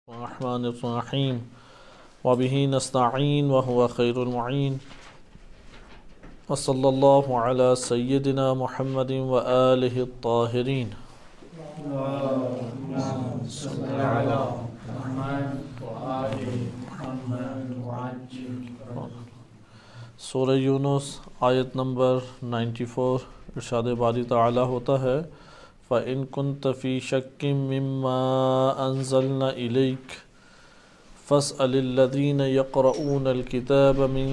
الرحمن الرحیم وبہ نستعین وهو خیر المعین وصلی اللہ علی سیدنا محمد وآلہ الطاہرین۔ سورہ یونس آیت نمبر 94، ارشاد باری تعالی ہوتا ہے فَإِن كُنْتَ فِي شَكٍّ مِّمَّا أَنزَلْنَا إِلَيْكَ فَاسْأَلِ الَّذِينَ يَقْرَؤُونَ الْكِتَابَ مِن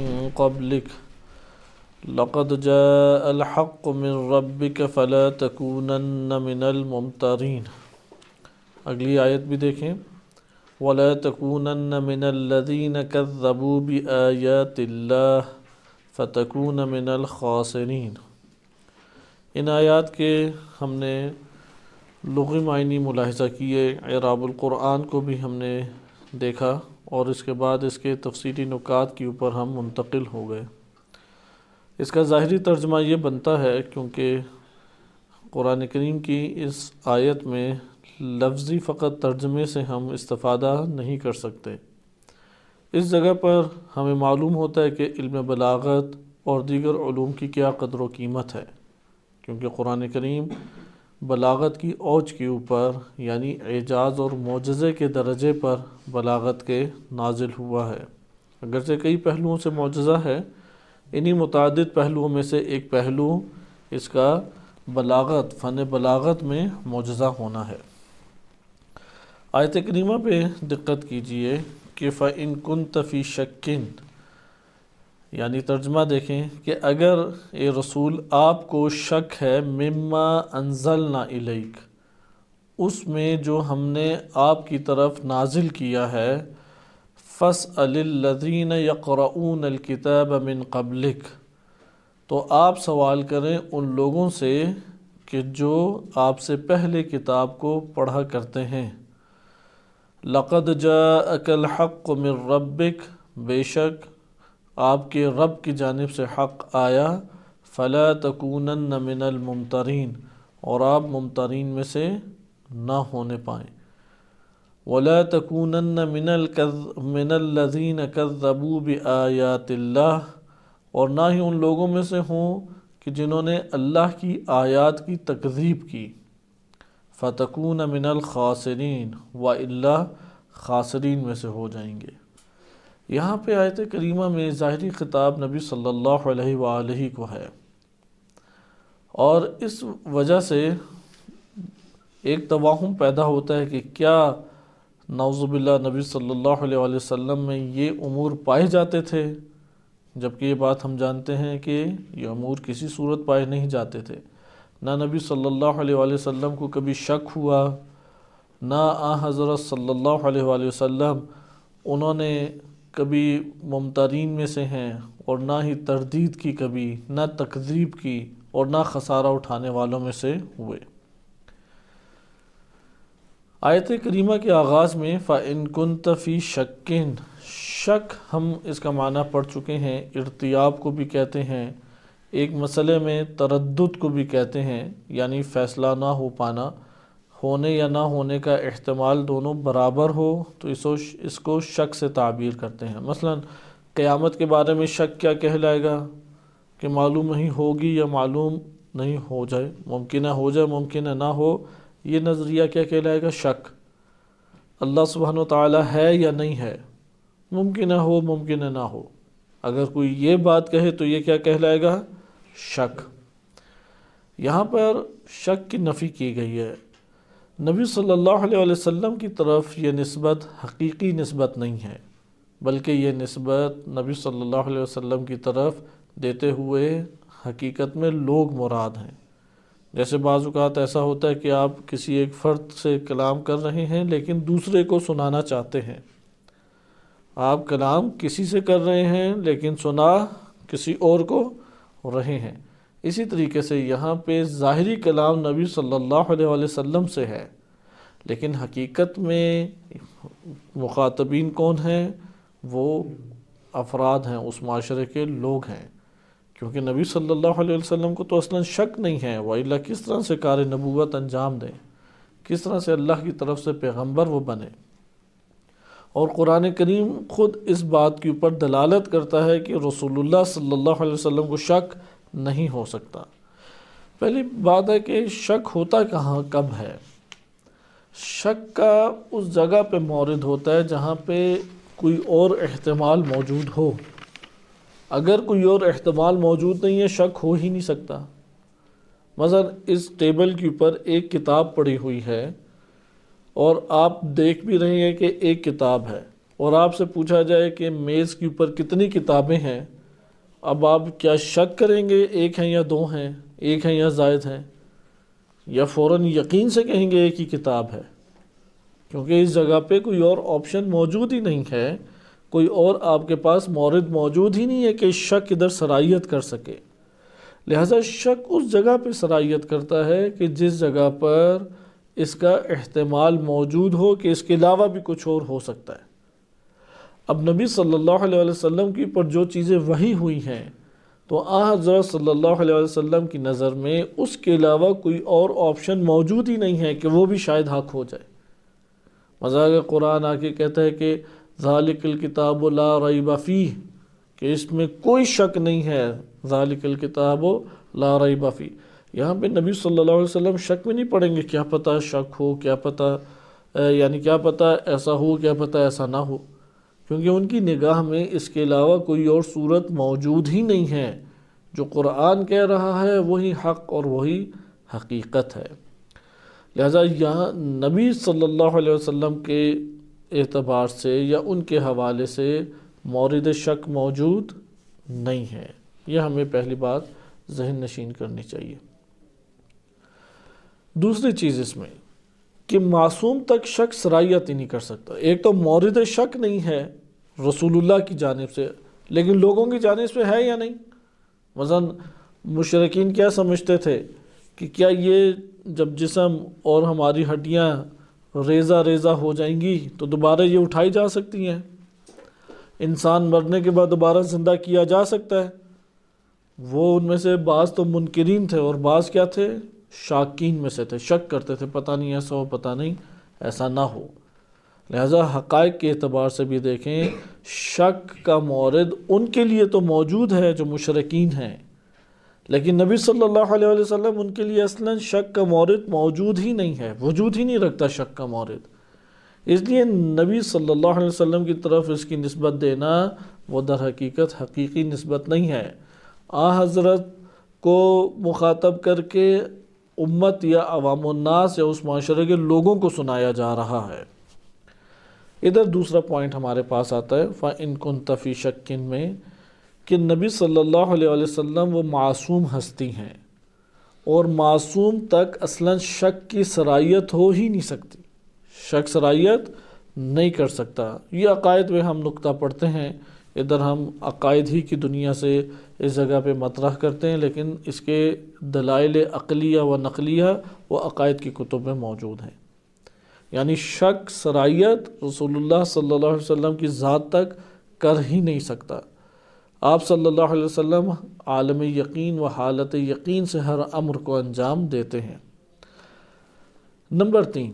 قَبْلِكَ لَقَدْ جَاءَ الْحَقُّ مِن رَّبِّكَ فَلَا تَكُونَنَّ مِنَ الْمُمْتَرِينَ۔ اگلی آیت بھی دیکھیں وَلَا تَكُونَنَّ مِنَ الَّذِينَ كَذَّبُوا بِآيَاتِ اللَّهِ فَتَكُونَ مِنَ الْخَاسِرِينَ۔ ان آیات کے ہم نے لغوی معنی ملاحظہ کیے، اعراب القرآن کو بھی ہم نے دیکھا، اور اس کے بعد اس کے تفصیلی نکات کے اوپر ہم منتقل ہو گئے۔ اس کا ظاہری ترجمہ یہ بنتا ہے کیونکہ قرآن کریم کی اس آیت میں لفظی فقط ترجمے سے ہم استفادہ نہیں کر سکتے۔ اس جگہ پر ہمیں معلوم ہوتا ہے کہ علم بلاغت اور دیگر علوم کی کیا قدر و قیمت ہے، کیونکہ قرآن کریم بلاغت کی اوج کے اوپر یعنی اعجاز اور معجزے کے درجے پر بلاغت کے نازل ہوا ہے۔ اگرچہ کئی پہلوؤں سے معجزہ ہے، انہی متعدد پہلوؤں میں سے ایک پہلو اس کا بلاغت، فن بلاغت میں معجزہ ہونا ہے۔ آیت کریمہ پہ دقت کیجئے کہ فَإِن كُنْتَ فِي شَكٍّ، یعنی ترجمہ دیکھیں کہ اگر اے رسول آپ کو شک ہے مما انزلنا الیک، اس میں جو ہم نے آپ کی طرف نازل کیا ہے، فاسأل الذین یقرؤون الکتاب من قبلک، تو آپ سوال کریں ان لوگوں سے کہ جو آپ سے پہلے کتاب کو پڑھا کرتے ہیں۔ لقد جاءک الحق من ربک، بے شک آپ کے رب کی جانب سے حق آیا، فلا تکونن من الممترین، اور آپ ممترین میں سے نہ ہونے پائیں۔ ولا تکونن من الذین کذبوا بآیات اللہ، اور نہ ہی ان لوگوں میں سے ہوں کہ جنہوں نے اللہ کی آیات کی تکذیب کی۔ فتکون من الخاسرین، وإلا خاسرین میں سے ہو جائیں گے۔ یہاں پہ آیت کریمہ میں ظاہری خطاب نبی صلی اللہ علیہ وآلہ کو ہے، اور اس وجہ سے ایک توہم پیدا ہوتا ہے کہ کیا نعوذ باللہ نبی صلی اللہ علیہ وآلہ وسلم میں یہ امور پائے جاتے تھے، جبکہ یہ بات ہم جانتے ہیں کہ یہ امور کسی صورت پائے نہیں جاتے تھے۔ نہ نبی صلی اللہ علیہ وآلہ وسلم کو کبھی شک ہوا، نہ حضرت صلی اللہ علیہ وآلہ وسلم انہوں نے کبھی ممترین میں سے ہیں، اور نہ ہی تردید کی کبھی، نہ تکذیب کی، اور نہ خسارہ اٹھانے والوں میں سے ہوئے۔ آیت کریمہ کے آغاز میں فَإِن كُنْتَ فِي شَكٍّ، شک ہم اس کا معنی پڑھ چکے ہیں، ارتیاب کو بھی کہتے ہیں، ایک مسئلے میں تردد کو بھی کہتے ہیں، یعنی فیصلہ نہ ہو پانا، ہونے یا نہ ہونے کا احتمال دونوں برابر ہو تو اس کو شک سے تعبیر کرتے ہیں۔ مثلا قیامت کے بارے میں شک کیا کہلائے گا کہ معلوم نہیں ہوگی یا معلوم نہیں ہو جائے، ممکنہ ہو جائے ممکنہ نہ ہو، یہ نظریہ کیا کہلائے گا؟ شک۔ اللہ سبحانہ وتعالی ہے یا نہیں ہے، ممکنہ ہو ممکنہ نہ ہو، اگر کوئی یہ بات کہے تو یہ کیا کہلائے گا؟ شک۔ یہاں پر شک کی نفی کی گئی ہے۔ نبی صلی اللہ علیہ وسلم کی طرف یہ نسبت حقیقی نسبت نہیں ہے، بلکہ یہ نسبت نبی صلی اللہ علیہ وسلم کی طرف دیتے ہوئے حقیقت میں لوگ مراد ہیں۔ جیسے بعض اوقات ایسا ہوتا ہے کہ آپ کسی ایک فرد سے کلام کر رہے ہیں لیکن دوسرے کو سنانا چاہتے ہیں۔ آپ کلام کسی سے کر رہے ہیں لیکن سنا کسی اور کو رہے ہیں۔ اسی طریقے سے یہاں پہ ظاہری کلام نبی صلی اللہ علیہ وسلم سے ہے، لیکن حقیقت میں مخاطبین کون ہیں؟ وہ افراد ہیں، اس معاشرے کے لوگ ہیں، کیونکہ نبی صلی اللہ علیہ وسلم کو تو اصلاً شک نہیں ہے، وَإِلَّا کس طرح سے کار نبوت انجام دیں، کس طرح سے اللہ کی طرف سے پیغمبر وہ بنے۔ اور قرآن کریم خود اس بات کے اوپر دلالت کرتا ہے کہ رسول اللہ صلی اللہ علیہ وسلم کو شک نہیں ہو سکتا۔ پہلی بات ہے کہ شک ہوتا کہاں کب ہے؟ شک کا اس جگہ پہ مورد ہوتا ہے جہاں پہ کوئی اور احتمال موجود ہو۔ اگر کوئی اور احتمال موجود نہیں ہے، شک ہو ہی نہیں سکتا۔ مثلا اس ٹیبل کے اوپر ایک کتاب پڑی ہوئی ہے اور آپ دیکھ بھی رہے ہیں کہ ایک کتاب ہے، اور آپ سے پوچھا جائے کہ میز کے اوپر کتنی کتابیں ہیں، اب آپ کیا شک کریں گے ایک ہیں یا دو ہیں، ایک ہیں یا زائد ہیں، یا فوراً یقین سے کہیں گے ایک ہی کتاب ہے؟ کیونکہ اس جگہ پہ کوئی اور آپشن موجود ہی نہیں ہے، کوئی اور آپ کے پاس مورد موجود ہی نہیں ہے کہ شک ادھر سرائیت کر سکے۔ لہذا شک اس جگہ پہ سرائیت کرتا ہے کہ جس جگہ پر اس کا احتمال موجود ہو کہ اس کے علاوہ بھی کچھ اور ہو سکتا ہے۔ اب نبی صلی اللہ علیہ وسلم کی پر جو چیزیں وحی ہوئی ہیں تو حضرت صلی اللہ علیہ وسلم کی نظر میں اس کے علاوہ کوئی اور آپشن موجود ہی نہیں ہے کہ وہ بھی شاید حق ہو جائے۔ مذاق قرآن آ کے کہتا ہے کہ ذالک الکتاب لا ریب فیہ، کہ اس میں کوئی شک نہیں ہے، ذالک الکتاب لا ریب فیہ۔ یہاں پہ نبی صلی اللہ علیہ وسلم شک میں نہیں پڑیں گے، کیا پتہ شک ہو، کیا پتہ یعنی کیا پتہ ایسا ہو، کیا پتہ ایسا نہ ہو، کیونکہ ان کی نگاہ میں اس کے علاوہ کوئی اور صورت موجود ہی نہیں ہے۔ جو قرآن کہہ رہا ہے وہی حق اور وہی حقیقت ہے۔ لہذا یہاں نبی صلی اللہ علیہ وسلم کے اعتبار سے یا ان کے حوالے سے مورد شک موجود نہیں ہے۔ یہ ہمیں پہلی بات ذہن نشین کرنی چاہیے۔ دوسری چیز اس میں کہ معصوم تک شک سرایت ہی نہیں کر سکتا۔ ایک تو مورد شک نہیں ہے رسول اللہ کی جانب سے، لیکن لوگوں کی جانب سے ہے یا نہیں؟ مثلا مشرکین کیا سمجھتے تھے کہ کیا یہ جب جسم اور ہماری ہڈیاں ریزہ ریزہ ہو جائیں گی تو دوبارہ یہ اٹھائی جا سکتی ہیں؟ انسان مرنے کے بعد دوبارہ زندہ کیا جا سکتا ہے؟ وہ ان میں سے بعض تو منکرین تھے اور بعض کیا تھے؟ شاکین میں سے تھے، شک کرتے تھے پتہ نہیں ایسا ہو، پتہ نہیں ایسا نہ ہو۔ لہذا حقائق کے اعتبار سے بھی دیکھیں، شک کا مورد ان کے لیے تو موجود ہے جو مشرکین ہیں، لیکن نبی صلی اللہ علیہ وسلم ان کے لیے اصلاً شک کا مورد موجود ہی نہیں ہے، وجود ہی نہیں رکھتا شک کا مورد۔ اس لیے نبی صلی اللہ علیہ وسلم کی طرف اس کی نسبت دینا وہ در حقیقت حقیقی نسبت نہیں ہے۔ حضرت کو مخاطب کر کے امت یا عوام الناس یا اس معاشرے کے لوگوں کو سنایا جا رہا ہے۔ ادھر دوسرا پوائنٹ ہمارے پاس آتا ہے فَإِن كُنْتَ فِي شَكٍ میں، کہ نبی صلی اللہ علیہ وسلم وہ معصوم ہستی ہیں، اور معصوم تک اصلاً شک کی سرایت ہو ہی نہیں سکتی، شک سرایت نہیں کر سکتا۔ یہ عقائد میں ہم نقطہ پڑھتے ہیں، ادھر ہم عقائد ہی کی دنیا سے اس جگہ پہ مطرح کرتے ہیں، لیکن اس کے دلائل عقلیہ و نقلیہ وہ عقائد کی کتب میں موجود ہیں۔ یعنی شک سرایت رسول اللہ صلی اللہ علیہ وسلم کی ذات تک کر ہی نہیں سکتا۔ آپ صلی اللہ علیہ وسلم عالم یقین و حالت یقین سے ہر امر کو انجام دیتے ہیں۔ نمبر 3،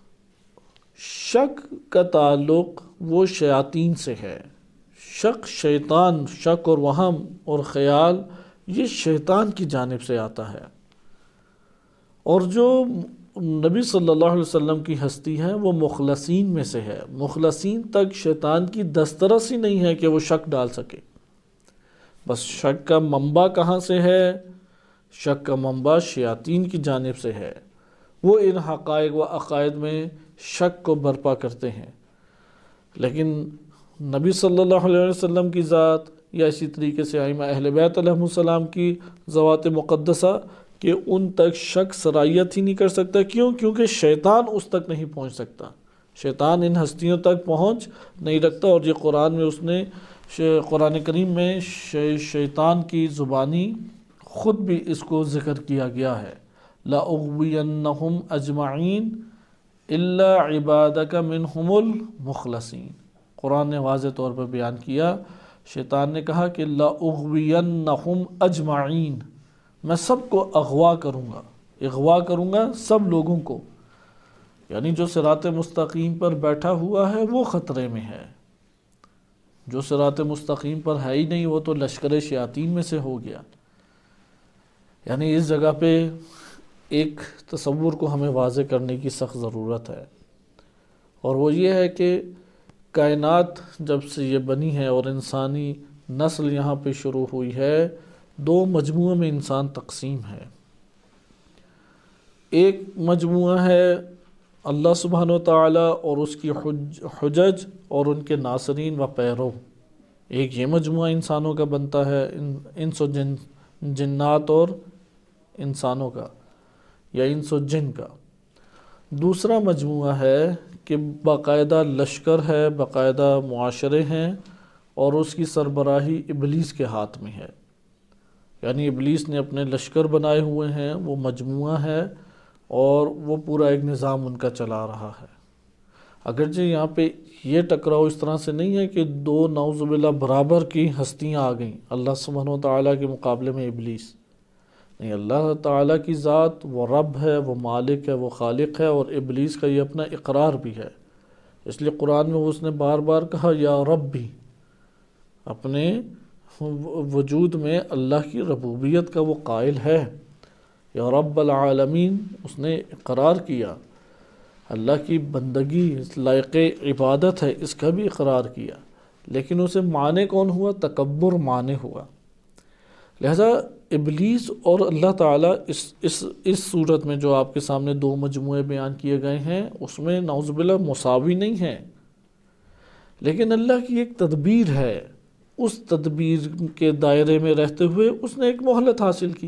شک کا تعلق وہ شیاطین سے ہے۔ شک شیطان، شک اور وہم اور خیال یہ شیطان کی جانب سے آتا ہے، اور جو نبی صلی اللہ علیہ وسلم کی ہستی ہے وہ مخلصین میں سے ہے۔ مخلصین تک شیطان کی دسترس ہی نہیں ہے کہ وہ شک ڈال سکے۔ بس شک کا منبع کہاں سے ہے؟ شک کا منبع شیاطین کی جانب سے ہے۔ وہ ان حقائق و عقائد میں شک کو برپا کرتے ہیں، لیکن نبی صلی اللہ علیہ وسلم کی ذات یا اسی طریقے سے ائمہ اہل بیت علیہ السلام کی ذوات مقدسہ کہ ان تک شک سرایت ہی نہیں کر سکتا۔ کیوں؟ کیونکہ شیطان اس تک نہیں پہنچ سکتا، شیطان ان ہستیوں تک پہنچ نہیں رکھتا، اور یہ قرآن میں اس نے قرآن کریم میں شیطان کی زبانی خود بھی اس کو ذکر کیا گیا ہے، لَأُغْوِيَنَّهُمْ أَجْمَعِينَ إِلَّا عِبَادَكَ مِنْهُمُ الْمُخْلَصِينَ۔ قرآن نے واضح طور پر بیان کیا، شیطان نے کہا کہ لَأُغْوِيَنَّهُمْ أَجْمَعِينَ، میں سب کو اغوا کروں گا، اغوا کروں گا سب لوگوں کو، یعنی جو صراط مستقیم پر بیٹھا ہوا ہے وہ خطرے میں ہے، جو صراط مستقیم پر ہے ہی نہیں وہ تو لشکر شیاطین میں سے ہو گیا۔ یعنی اس جگہ پہ ایک تصور کو ہمیں واضح کرنے کی سخت ضرورت ہے، اور وہ یہ ہے کہ کائنات جب سے یہ بنی ہے اور انسانی نسل یہاں پہ شروع ہوئی ہے، دو مجموعے میں انسان تقسیم ہے۔ ایک مجموعہ ہے اللہ سبحانہ و تعالیٰ اور اس کی حجج اور ان کے ناصرین و پیرو، ایک یہ مجموعہ انسانوں کا بنتا ہے، انس و جنات اور انسانوں کا یا انس و جن کا۔ دوسرا مجموعہ ہے کہ باقاعدہ لشکر ہے، باقاعدہ معاشرے ہیں، اور اس کی سربراہی ابلیس کے ہاتھ میں ہے، یعنی ابلیس نے اپنے لشکر بنائے ہوئے ہیں، وہ مجموعہ ہے اور وہ پورا ایک نظام ان کا چلا رہا ہے۔ اگرچہ یہاں پہ یہ ٹکراؤ اس طرح سے نہیں ہے کہ دو نعوذ باللہ برابر کی ہستیاں آ گئیں، اللہ سبحانہ و تعالیٰ کے مقابلے میں ابلیس نہیں، اللہ تعالیٰ کی ذات وہ رب ہے، وہ مالک ہے، وہ خالق ہے، اور ابلیس کا یہ اپنا اقرار بھی ہے۔ اس لیے قرآن میں اس نے بار بار کہا یا رب بھی، اپنے وجود میں اللہ کی ربوبیت کا وہ قائل ہے، یا رب العالمین اس نے اقرار کیا، اللہ کی بندگی لائق عبادت ہے اس کا بھی اقرار کیا، لیکن اسے مانے کون ہوا؟ تکبر مانے ہوا۔ لہذا ابلیس اور اللہ تعالیٰ اس صورت میں جو آپ کے سامنے دو مجموعے بیان کیے گئے ہیں اس میں نعوذ باللہ مساوی نہیں ہے، لیکن اللہ کی ایک تدبیر ہے، اس تدبیر کے دائرے میں رہتے ہوئے اس نے ایک مہلت حاصل کی۔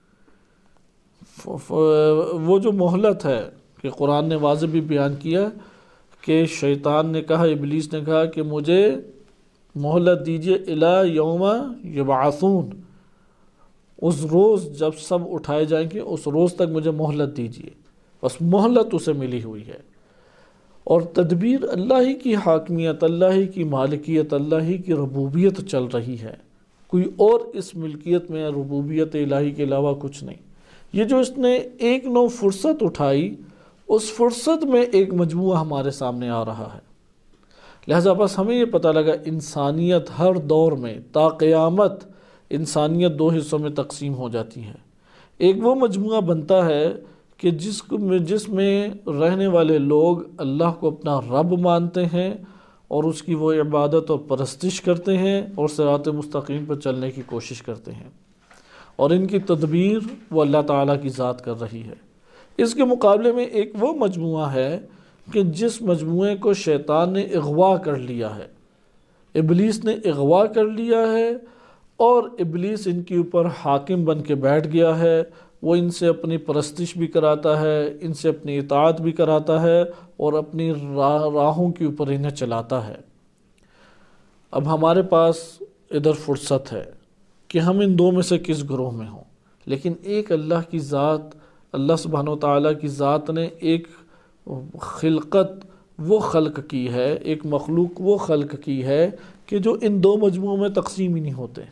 وہ جو مہلت ہے کہ قرآن نے واضح بھی بیان کیا کہ شیطان نے کہا، ابلیس نے کہا کہ مجھے مہلت دیجئے الی یوم یبعثون، اس روز جب سب اٹھائے جائیں گے اس روز تک مجھے مہلت دیجئے، بس مہلت اسے ملی ہوئی ہے۔ اور تدبیر اللہ ہی کی حاکمیت، اللہ ہی کی مالکیت، اللہ ہی کی ربوبیت چل رہی ہے، کوئی اور اس ملکیت میں ربوبیت الہی کے علاوہ کچھ نہیں۔ یہ جو اس نے ایک نو فرصت اٹھائی، اس فرصت میں ایک مجموعہ ہمارے سامنے آ رہا ہے۔ لہذا بس ہمیں یہ پتہ لگا انسانیت ہر دور میں تا قیامت انسانیت دو حصوں میں تقسیم ہو جاتی ہے۔ ایک وہ مجموعہ بنتا ہے کہ جس میں رہنے والے لوگ اللہ کو اپنا رب مانتے ہیں اور اس کی وہ عبادت اور پرستش کرتے ہیں اور صراط مستقیم پر چلنے کی کوشش کرتے ہیں، اور ان کی تدبیر وہ اللہ تعالیٰ کی ذات کر رہی ہے۔ اس کے مقابلے میں ایک وہ مجموعہ ہے کہ جس مجموعے کو شیطان نے اغوا کر لیا ہے، ابلیس نے اغوا کر لیا ہے، اور ابلیس ان کے اوپر حاکم بن کے بیٹھ گیا ہے۔ وہ ان سے اپنی پرستش بھی کراتا ہے، ان سے اپنی اطاعت بھی کراتا ہے، اور اپنی راہوں کے اوپر انہیں چلاتا ہے۔ اب ہمارے پاس ادھر فرصت ہے کہ ہم ان دو میں سے کس گروہ میں ہوں، لیکن ایک اللہ کی ذات، اللہ سبحانہ و تعالیٰ کی ذات نے ایک خلقت وہ خلق کی ہے، ایک مخلوق وہ خلق کی ہے کہ جو ان دو مجموعوں میں تقسیم ہی نہیں ہوتے۔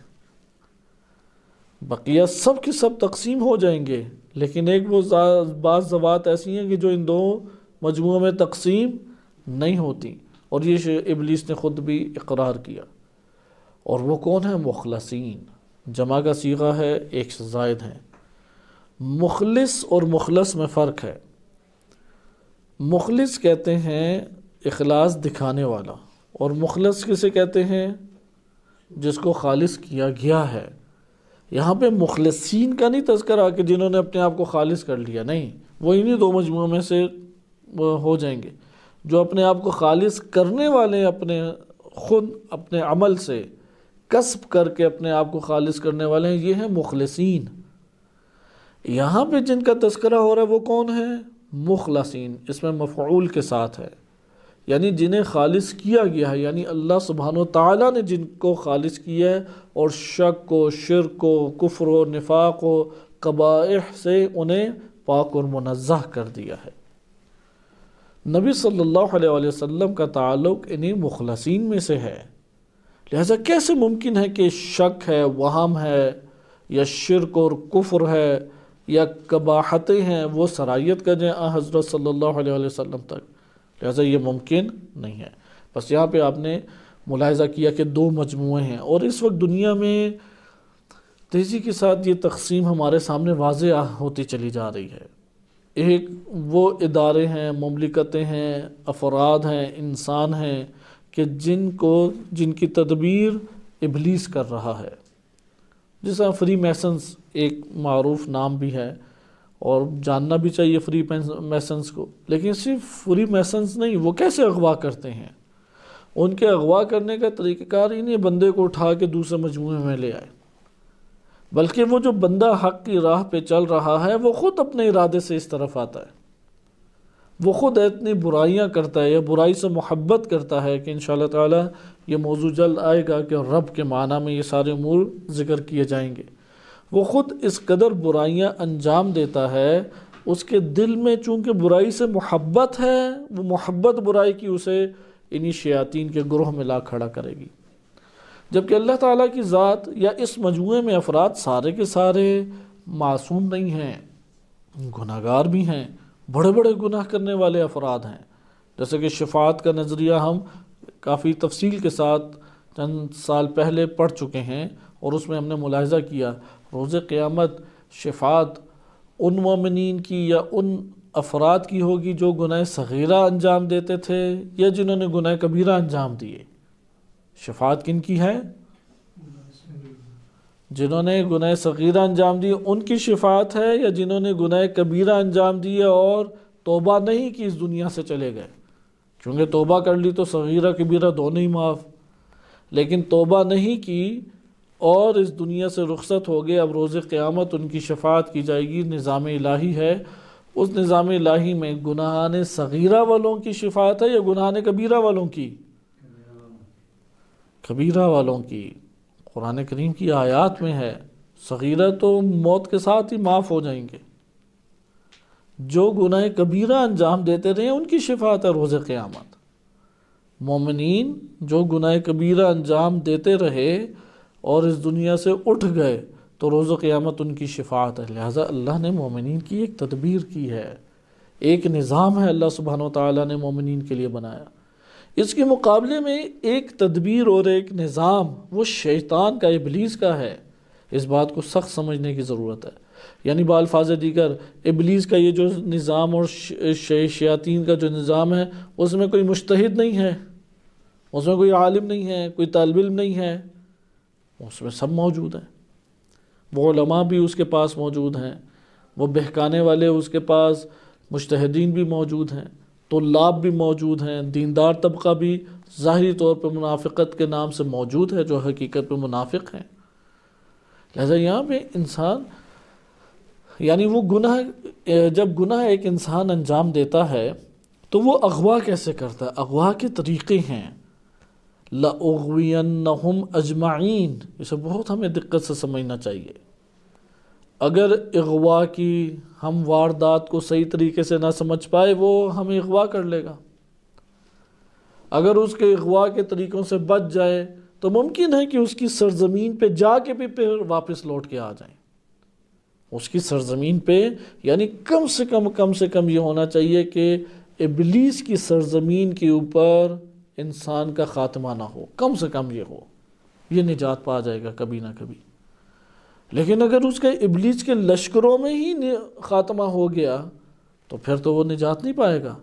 بقیہ سب کے سب تقسیم ہو جائیں گے، لیکن ایک وہ بعض ذوات ایسی ہیں کہ جو ان دو مجموعوں میں تقسیم نہیں ہوتی، اور یہ ابلیس نے خود بھی اقرار کیا۔ اور وہ کون ہے؟ مخلصین، جمع کا صیغہ ہے، ایک سے زائد ہیں۔ مخلص اور مخلص میں فرق ہے۔ مخلص کہتے ہیں اخلاص دکھانے والا، اور مخلص کسے کہتے ہیں؟ جس کو خالص کیا گیا ہے۔ یہاں پہ مخلصین کا نہیں تذکرہ کہ جنہوں نے اپنے آپ کو خالص کر لیا، نہیں، وہ انہی دو مجموعوں میں سے ہو جائیں گے۔ جو اپنے آپ کو خالص کرنے والے، اپنے خود اپنے عمل سے کسب کر کے اپنے آپ کو خالص کرنے والے ہیں، یہ ہیں مخلصین۔ یہاں پہ جن کا تذکرہ ہو رہا ہے وہ کون ہیں؟ مخلصین، اس میں مفعول کے ساتھ ہے، یعنی جنہیں خالص کیا گیا ہے، یعنی اللہ سبحانہ و تعالیٰ نے جن کو خالص کیا ہے اور شک و شرک و کفر و نفاق و قبائح سے انہیں پاک اور منزہ کر دیا ہے۔ نبی صلی اللہ علیہ وسلم کا تعلق انہیں مخلصین میں سے ہے۔ لہذا کیسے ممکن ہے کہ شک ہے، وہم ہے، یا شرک اور کفر ہے، یا قباحتیں ہیں وہ سرایت کر جائیں حضرت صلی اللہ علیہ وسلم تک، لہذا یہ ممکن نہیں ہے۔ بس یہاں پہ آپ نے ملاحظہ کیا کہ دو مجموعے ہیں، اور اس وقت دنیا میں تیزی کے ساتھ یہ تقسیم ہمارے سامنے واضح ہوتی چلی جا رہی ہے۔ ایک وہ ادارے ہیں، مملکتیں ہیں، افراد ہیں، انسان ہیں کہ جن کی تدبیر ابلیس کر رہا ہے، جس طرح فری میسنز ایک معروف نام بھی ہے، اور جاننا بھی چاہیے فری میسنز کو، لیکن صرف فری میسنز نہیں، وہ کیسے اغوا کرتے ہیں، ان کے اغوا کرنے کا طریقہ کار ہی نہیں بندے کو اٹھا کے دوسرے مجموعے میں لے آئے، بلکہ وہ جو بندہ حق کی راہ پہ چل رہا ہے وہ خود اپنے ارادے سے اس طرف آتا ہے، وہ خود اتنی برائیاں کرتا ہے یا برائی سے محبت کرتا ہے کہ انشاءاللہ تعالی یہ موضوع جلد آئے گا کہ رب کے معنی میں یہ سارے امور ذکر کیے جائیں گے۔ وہ خود اس قدر برائیاں انجام دیتا ہے، اس کے دل میں چونکہ برائی سے محبت ہے، وہ محبت برائی کی اسے انہی شیاطین کے گروہ میں لا کھڑا کرے گی، جبکہ اللہ تعالیٰ کی ذات یا اس مجموعے میں افراد سارے کے سارے معصوم نہیں ہیں، گناہ گار بھی ہیں، بڑے بڑے گناہ کرنے والے افراد ہیں، جیسے کہ شفاعت کا نظریہ ہم کافی تفصیل کے ساتھ چند سال پہلے پڑھ چکے ہیں، اور اس میں ہم نے ملاحظہ کیا روز قیامت شفاعت ان مومنین کی یا ان افراد کی ہوگی جو گناہ صغیرہ انجام دیتے تھے یا جنہوں نے گناہ کبیرہ انجام دیے۔ شفاعت کن کی ہے؟ جنہوں نے گناہ صغیرہ انجام دیے ان کی شفاعت ہے، یا جنہوں نے گناہ کبیرہ انجام دیے اور توبہ نہیں کی اس دنیا سے چلے گئے؟ کیونکہ توبہ کر لی تو صغیرہ کبیرہ دونوں ہی معاف، لیکن توبہ نہیں کی اور اس دنیا سے رخصت ہو گئے، اب روز قیامت ان کی شفاعت کی جائے گی۔ نظام الہی ہے، اس نظام الہی میں گناہان صغیرہ والوں کی شفاعت ہے یا گناہان کبیرہ والوں کی؟ کبیرہ والوں کی۔ قرآن کریم کی آیات میں ہے صغیرہ تو موت کے ساتھ ہی معاف ہو جائیں گے، جو گناہ کبیرہ انجام دیتے رہے ان کی شفاعت ہے روز قیامت۔ مومنین جو گناہ کبیرہ انجام دیتے رہے اور اس دنیا سے اٹھ گئے تو روز قیامت ان کی شفاعت ہے۔ لہٰذا اللہ نے مومنین کی ایک تدبیر کی ہے، ایک نظام ہے اللہ سبحانہ و تعالیٰ نے مومنین کے لیے بنایا۔ اس کے مقابلے میں ایک تدبیر اور ایک نظام وہ شیطان کا، ابلیس کا ہے۔ اس بات کو سخت سمجھنے کی ضرورت ہے، یعنی بالفاظ دیگر ابلیس کا یہ جو نظام اور شیاطین کا جو نظام ہے اس میں کوئی مجتہد نہیں ہے، اس میں کوئی عالم نہیں ہے، کوئی طالب علم نہیں ہے، اس میں سب موجود ہیں۔ وہ علماء بھی اس کے پاس موجود ہیں، وہ بہکانے والے اس کے پاس مجتہدین بھی موجود ہیں، طلاب بھی موجود ہیں، دیندار طبقہ بھی ظاہری طور پہ منافقت کے نام سے موجود ہے جو حقیقت پہ منافق ہیں۔ لہذا یہاں پہ انسان یعنی وہ جب گناہ ایک انسان انجام دیتا ہے تو وہ اغوا کیسے کرتا ہے؟ اغوا کے طریقے ہیں۔ لَأُغْوِيَنَّهُمْ أَجْمَعِينَ، اسے بہت ہمیں دقت سے سمجھنا چاہیے۔ اگر اغوا کی ہم واردات کو صحیح طریقے سے نہ سمجھ پائے وہ ہمیں اغوا کر لے گا، اگر اس کے اغوا کے طریقوں سے بچ جائے تو ممکن ہے کہ اس کی سرزمین پہ جا کے بھی پھر واپس لوٹ کے آ جائیں۔ اس کی سرزمین پہ یعنی کم سے کم یہ ہونا چاہیے کہ ابلیس کی سرزمین کے اوپر انسان کا خاتمہ نہ ہو، کم سے کم یہ ہو، یہ نجات پا جائے گا کبھی نہ کبھی۔ لیکن اگر اس کے ابلیس کے لشکروں میں ہی خاتمہ ہو گیا تو پھر تو وہ نجات نہیں پائے گا۔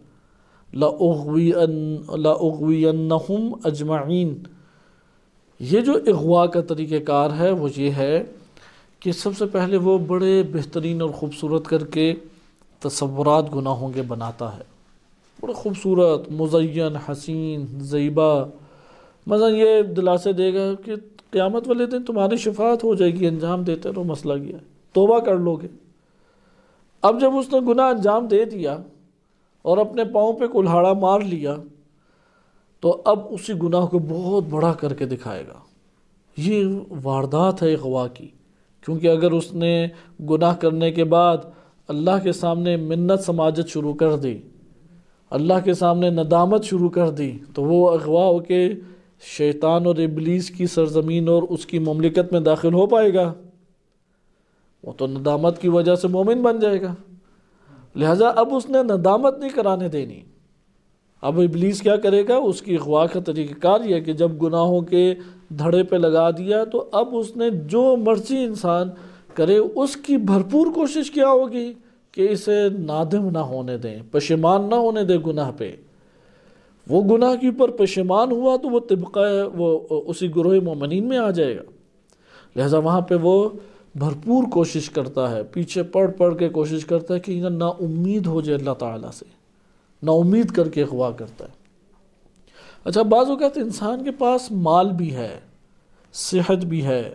لَأُغْوِيَنَّهُمْ أَجْمَعِينَ، یہ جو اغوا کا طریقہ کار ہے وہ یہ ہے کہ سب سے پہلے وہ بڑے بہترین اور خوبصورت کر کے تصورات گناہوں کے بناتا ہے، بڑے خوبصورت، مزین، حسین، زیبا۔ مثلا یہ دلاسے دے گا کہ قیامت والے دن تمہاری شفاعت ہو جائے گی، انجام دیتے رہو، مسئلہ کیا ہے، توبہ کر لو گے۔ اب جب اس نے گناہ انجام دے دیا اور اپنے پاؤں پہ کلہاڑا مار لیا تو اب اسی گناہ کو بہت بڑا کر کے دکھائے گا۔ یہ واردات ہے اغوا کی، کیونکہ اگر اس نے گناہ کرنے کے بعد اللہ کے سامنے منت سماجت شروع کر دی، اللہ کے سامنے ندامت شروع کر دی، تو وہ اغوا ہو کے شیطان اور ابلیس کی سرزمین اور اس کی مملکت میں داخل ہو پائے گا؟ وہ تو ندامت کی وجہ سے مومن بن جائے گا. لہٰذا اب اس نے ندامت نہیں کرانے دینی. اب ابلیس کیا کرے گا؟ اس کی اغوا کا طریقہ کار یہ کہ جب گناہوں کے دھڑے پہ لگا دیا تو اب اس نے جو مرضی انسان کرے اس کی بھرپور کوشش کیا ہوگی کہ اسے نادم نہ ہونے دیں، پشیمان نہ ہونے دیں گناہ پہ. وہ گناہ کے اوپر پشیمان ہوا تو وہ طبقہ وہ اسی گروہ مومنین میں آ جائے گا. لہٰذا وہاں پہ وہ بھرپور کوشش کرتا ہے، پیچھے پڑھ کے کوشش کرتا ہے کہ یہ نا امید ہو جائے اللہ تعالیٰ سے، نا امید کر کے اغوا کرتا ہے. اچھا، بعض اوقات انسان کے پاس مال بھی ہے، صحت بھی ہے،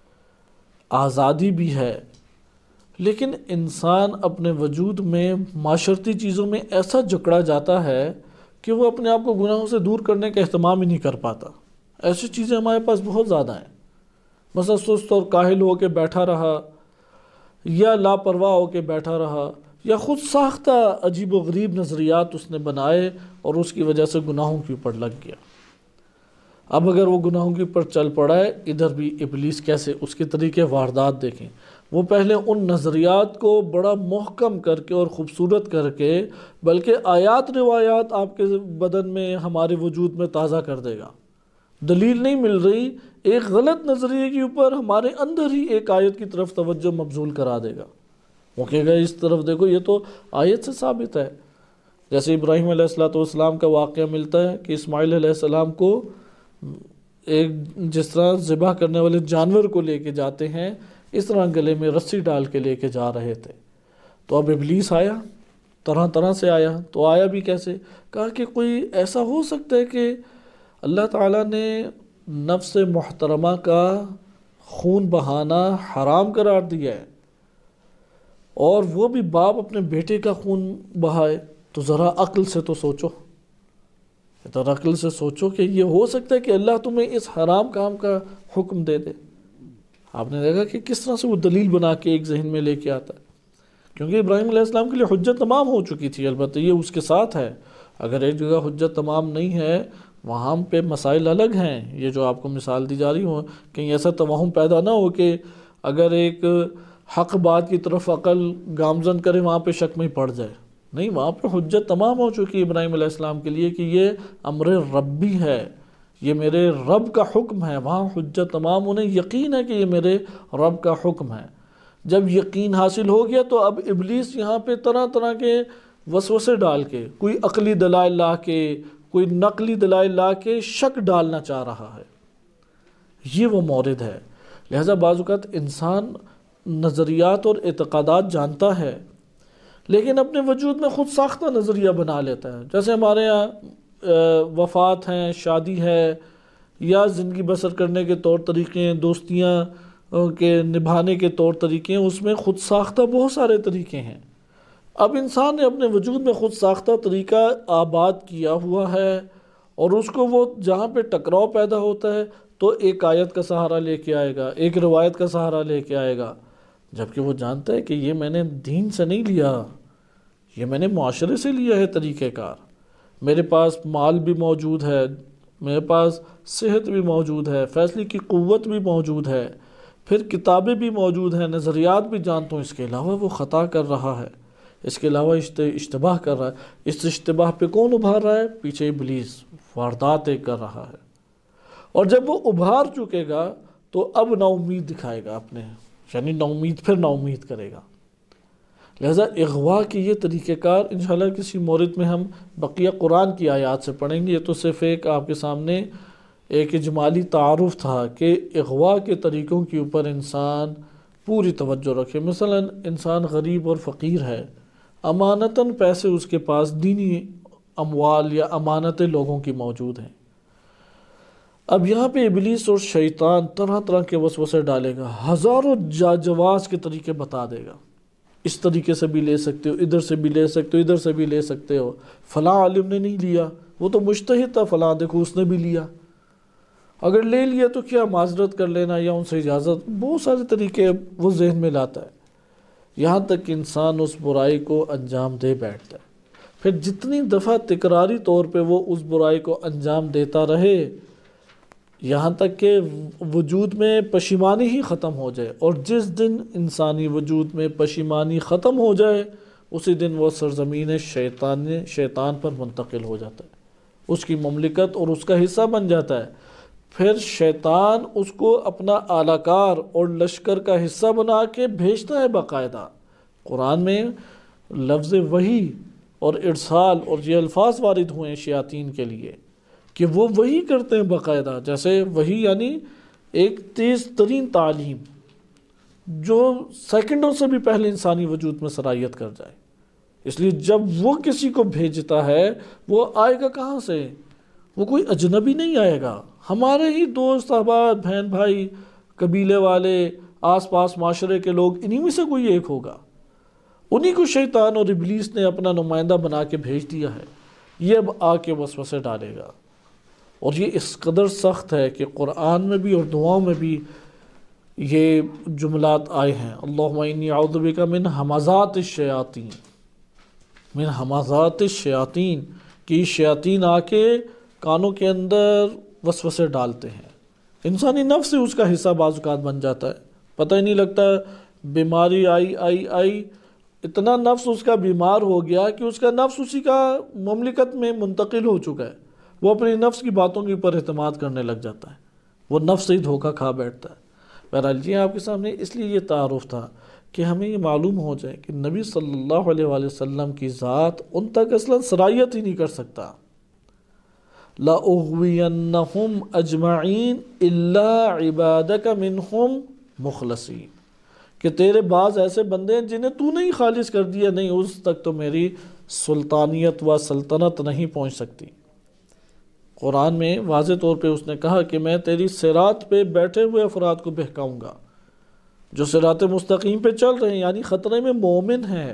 آزادی بھی ہے، لیکن انسان اپنے وجود میں معاشرتی چیزوں میں ایسا جکڑا جاتا ہے کہ وہ اپنے آپ کو گناہوں سے دور کرنے کا اہتمام ہی نہیں کر پاتا. ایسی چیزیں ہمارے پاس بہت زیادہ ہیں. مثلا سست اور کاہل ہو کے بیٹھا رہا، یا لاپرواہ ہو کے بیٹھا رہا، یا خود ساختہ عجیب و غریب نظریات اس نے بنائے اور اس کی وجہ سے گناہوں کے اوپر لگ گیا. اب اگر وہ گناہوں کے اوپر چل پڑا ہے، ادھر بھی ابلیس کیسے اس کے طریقے واردات دیکھیں. وہ پہلے ان نظریات کو بڑا محکم کر کے اور خوبصورت کر کے، بلکہ آیات روایات آپ کے بدن میں، ہمارے وجود میں تازہ کر دے گا. دلیل نہیں مل رہی، ایک غلط نظریے کے اوپر ہمارے اندر ہی ایک آیت کی طرف توجہ مبذول کرا دے گا. وہ کہے گا اس طرف دیکھو، یہ تو آیت سے ثابت ہے. جیسے ابراہیم علیہ السلام کا واقعہ ملتا ہے کہ اسماعیل علیہ السلام کو ایک جس طرح ذبح کرنے والے جانور کو لے کے جاتے ہیں، اس طرح گلے میں رسی ڈال کے لے کے جا رہے تھے. تو اب ابلیس آیا، طرح طرح سے آیا. تو آیا بھی کیسے؟ کہا کہ کوئی ایسا ہو سکتا ہے کہ اللہ تعالیٰ نے نفس محترمہ کا خون بہانا حرام قرار دیا ہے، اور وہ بھی باپ اپنے بیٹے کا خون بہائے. تو ذرا عقل سے تو سوچو، ذرا عقل سے سوچو کہ یہ ہو سکتا ہے کہ اللہ تمہیں اس حرام کام کا حکم دے دے. آپ نے دیکھا کہ کس طرح سے وہ دلیل بنا کے ایک ذہن میں لے کے آتا ہے، کیونکہ ابراہیم علیہ السلام کے لیے حجت تمام ہو چکی تھی. البتہ یہ اس کے ساتھ ہے، اگر ایک جگہ حجت تمام نہیں ہے وہاں پہ مسائل الگ ہیں. یہ جو آپ کو مثال دی جا رہی ہو، کہیں ایسا توہم پیدا نہ ہو کہ اگر ایک حق بات کی طرف عقل گامزن کرے وہاں پہ شک میں پڑ جائے. نہیں، وہاں پہ حجت تمام ہو چکی ابراہیم علیہ السلام کے لیے کہ یہ امر ربی ہے، یہ میرے رب کا حکم ہے. وہاں حجت تمام، انہیں یقین ہے کہ یہ میرے رب کا حکم ہے. جب یقین حاصل ہو گیا تو اب ابلیس یہاں پہ طرح طرح کے وسوسے ڈال کے، کوئی عقلی دلائل لا کے، کوئی نقلی دلائل لا کے شک ڈالنا چاہ رہا ہے. یہ وہ مورد ہے. لہذا بعض اوقات انسان نظریات اور اعتقادات جانتا ہے لیکن اپنے وجود میں خود ساختہ نظریہ بنا لیتا ہے. جیسے ہمارے ہاں وفات ہیں، شادی ہے، یا زندگی بسر کرنے کے طور طریقے ہیں، دوستیاں کے نبھانے کے طور طریقے ہیں، اس میں خود ساختہ بہت سارے طریقے ہیں. اب انسان نے اپنے وجود میں خود ساختہ طریقہ آباد کیا ہوا ہے، اور اس کو وہ جہاں پہ ٹکراؤ پیدا ہوتا ہے تو ایک آیت کا سہارا لے کے آئے گا، ایک روایت کا سہارا لے کے آئے گا، جبکہ وہ جانتا ہے کہ یہ میں نے دین سے نہیں لیا، یہ میں نے معاشرے سے لیا ہے طریقہ کار. میرے پاس مال بھی موجود ہے، میرے پاس صحت بھی موجود ہے، فیصلے کی قوت بھی موجود ہے، پھر کتابیں بھی موجود ہیں، نظریات بھی جانتا ہوں. اس کے علاوہ وہ خطا کر رہا ہے، اس کے علاوہ اشتباہ کر رہا ہے. اس اشتباہ پہ کون ابھار رہا ہے؟ پیچھے ابلیس واردات کر رہا ہے. اور جب وہ ابھار چکے گا تو اب نا امید دکھائے گا اپنے، یعنی نا امید پھر نا امید کرے گا. لہذا اغوا کی یہ طریقہ کار انشاءاللہ کسی مورد میں ہم بقیہ قرآن کی آیات سے پڑھیں گے. یہ تو صرف ایک آپ کے سامنے ایک اجمالی تعارف تھا کہ اغوا کے طریقوں کے اوپر انسان پوری توجہ رکھے. مثلا انسان غریب اور فقیر ہے، امانتاً پیسے اس کے پاس دینی اموال یا امانتیں لوگوں کی موجود ہیں. اب یہاں پہ ابلیس اور شیطان طرح طرح کے وسوسے ڈالے گا، ہزاروں جاجواز کے طریقے بتا دے گا. اس طریقے سے بھی لے سکتے ہو، ادھر سے بھی لے سکتے ہو، ادھر سے بھی لے سکتے ہو. فلاں عالم نے نہیں لیا، وہ تو مجتہد تھا، فلاں دیکھو اس نے بھی لیا. اگر لے لیا تو کیا معذرت کر لینا یا ان سے اجازت، بہت سارے طریقے وہ ذہن میں لاتا ہے. یہاں تک کہ انسان اس برائی کو انجام دے بیٹھتا ہے. پھر جتنی دفعہ تکراری طور پہ وہ اس برائی کو انجام دیتا رہے، یہاں تک کہ وجود میں پشیمانی ہی ختم ہو جائے، اور جس دن انسانی وجود میں پشیمانی ختم ہو جائے اسی دن وہ سرزمین شیطان پر منتقل ہو جاتا ہے، اس کی مملکت اور اس کا حصہ بن جاتا ہے۔ پھر شیطان اس کو اپنا اعلی کار اور لشکر کا حصہ بنا کے بھیجتا ہے باقاعدہ۔ قرآن میں لفظ وحی اور ارسال اور یہ الفاظ وارد ہوئے ہیں شیاطین کے لیے کہ وہ وحی کرتے ہیں باقاعدہ، جیسے وحی یعنی ایک تیز ترین تعلیم جو سیکنڈوں سے بھی پہلے انسانی وجود میں سرایت کر جائے۔ اس لیے جب وہ کسی کو بھیجتا ہے وہ آئے گا کہاں سے؟ وہ کوئی اجنبی نہیں آئے گا، ہمارے ہی دوست احباب بہن بھائی قبیلے والے آس پاس معاشرے کے لوگ، انہی میں سے کوئی ایک ہوگا۔ انہی کو شیطان اور ابلیس نے اپنا نمائندہ بنا کے بھیج دیا ہے، یہ اب آ کے وسوسے ڈالے گا۔ اور یہ اس قدر سخت ہے کہ قرآن میں بھی اور دعاؤں میں بھی یہ جملات آئے ہیں، اللہم انی اعوذ بک من ہمزات الشیاطین، من ہمزات الشیاطین، کہ شیاطین آ کے کانوں کے اندر وسوسے ڈالتے ہیں۔ انسانی نفس سے اس کا حصہ بعض اوقات بن جاتا ہے، پتہ ہی نہیں لگتا، بیماری آئی اتنا نفس اس کا بیمار ہو گیا کہ اس کا نفس اسی کا مملکت میں منتقل ہو چکا ہے، وہ اپنی نفس کی باتوں کے اوپر اعتماد کرنے لگ جاتا ہے، وہ نفس سے ہی دھوکہ کھا بیٹھتا ہے۔ بہرحال یہ آپ کے سامنے اس لیے یہ تعارف تھا کہ ہمیں یہ معلوم ہو جائے کہ نبی صلی اللہ علیہ وآلہ وسلم کی ذات ان تک اصلاً سرایت ہی نہیں کر سکتا۔ لَأُغْوِيَنَّهُمْ أَجْمَعِينَ إِلَّا عِبَادَكَ مِنْهُمْ مُخْلَصِينَ، کہ تیرے بعض ایسے بندے ہیں جنہیں تو نہیں خالص کر دیا، نہیں اس تک تو میری سلطانیت و سلطنت نہیں پہنچ سکتی۔ قرآن میں واضح طور پہ اس نے کہا کہ میں تیری صراط پہ بیٹھے ہوئے افراد کو بہکاؤں گا، جو صراط مستقیم پہ چل رہے ہیں، یعنی خطرے میں مومن ہے،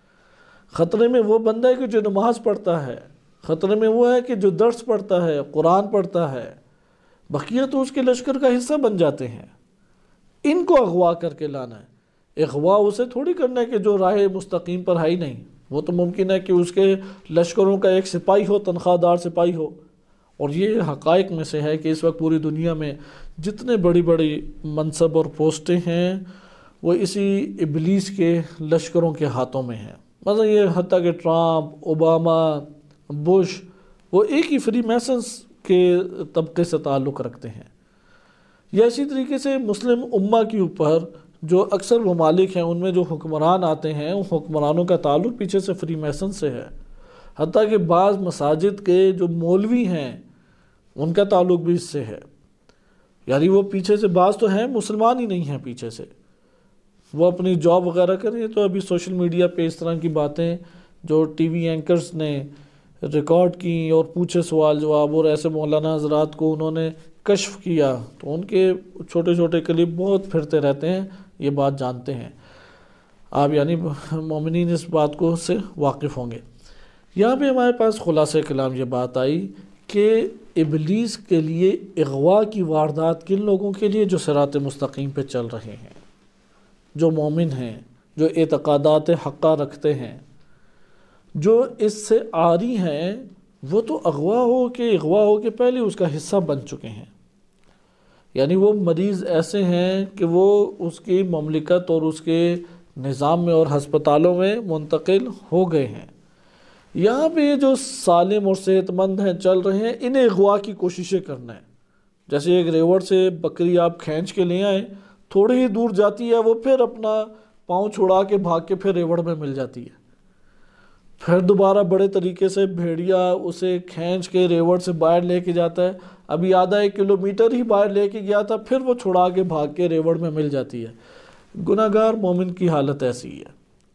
خطرے میں وہ بندہ ہے کہ جو نماز پڑھتا ہے، خطرے میں وہ ہے کہ جو درس پڑھتا ہے، قرآن پڑھتا ہے، بقیہ تو اس کے لشکر کا حصہ بن جاتے ہیں۔ ان کو اغوا کر کے لانا ہے، اغوا اسے تھوڑی کرنا ہے کہ جو راہ مستقیم پر ہے ہی نہیں، وہ تو ممکن ہے کہ اس کے لشکروں کا ایک سپاہی ہو، تنخواہ دار سپاہی ہو۔ اور یہ حقائق میں سے ہے کہ اس وقت پوری دنیا میں جتنے بڑی بڑی منصب اور پوسٹیں ہیں وہ اسی ابلیس کے لشکروں کے ہاتھوں میں ہیں۔ مثلا یہ حتیٰ کہ ٹرمپ، اوباما، بش، وہ ایک ہی فری میسنز کے طبقے سے تعلق رکھتے ہیں۔ یا اسی طریقے سے مسلم امہ کے اوپر جو اکثر ممالک ہیں ان میں جو حکمران آتے ہیں ان حکمرانوں کا تعلق پیچھے سے فری میسن سے ہے، حتیٰ کہ بعض مساجد کے جو مولوی ہیں ان کا تعلق بھی اس سے ہے، یعنی وہ پیچھے سے بعض تو ہیں مسلمان ہی نہیں ہیں، پیچھے سے وہ اپنی جاب وغیرہ کریں۔ تو ابھی سوشل میڈیا پہ اس طرح کی باتیں جو ٹی وی اینکرز نے ریکارڈ کی اور پوچھے سوال جواب، اور ایسے مولانا حضرات کو انہوں نے کشف کیا، تو ان کے چھوٹے چھوٹے کلپ بہت پھرتے رہتے ہیں، یہ بات جانتے ہیں آپ، یعنی مومنین اس بات کو سے واقف ہوں گے۔ یہاں پہ ہمارے پاس خلاصہ کلام یہ بات آئی کہ ابلیس کے لیے اغوا کی واردات کن لوگوں کے لیے؟ جو صراط مستقیم پہ چل رہے ہیں، جو مومن ہیں، جو اعتقادات حقہ رکھتے ہیں، جو اس سے عاری ہیں، وہ تو اغوا ہو کے پہلے اس کا حصہ بن چکے ہیں۔ یعنی وہ مریض ایسے ہیں کہ وہ اس کی مملکت اور اس کے نظام میں اور ہسپتالوں میں منتقل ہو گئے ہیں۔ یہاں پہ جو سالم اور صحت مند ہیں، چل رہے ہیں، انہیں اغوا کی کوششیں کرنا ہے۔ جیسے ایک ریوڑ سے بکری آپ کھینچ کے لے آئیں، تھوڑی ہی دور جاتی ہے، وہ پھر اپنا پاؤں چھڑا کے بھاگ کے پھر ریوڑ میں مل جاتی ہے، پھر دوبارہ بڑے طریقے سے بھیڑیا اسے کھینچ کے ریوڑ سے باہر لے کے جاتا ہے، ابھی آدھا 1 کلومیٹر ہی باہر لے کے گیا تھا، پھر وہ چھڑا کے بھاگ کے ریوڑ میں مل جاتی ہے۔ گناہگار مومن کی حالت ایسی ہے،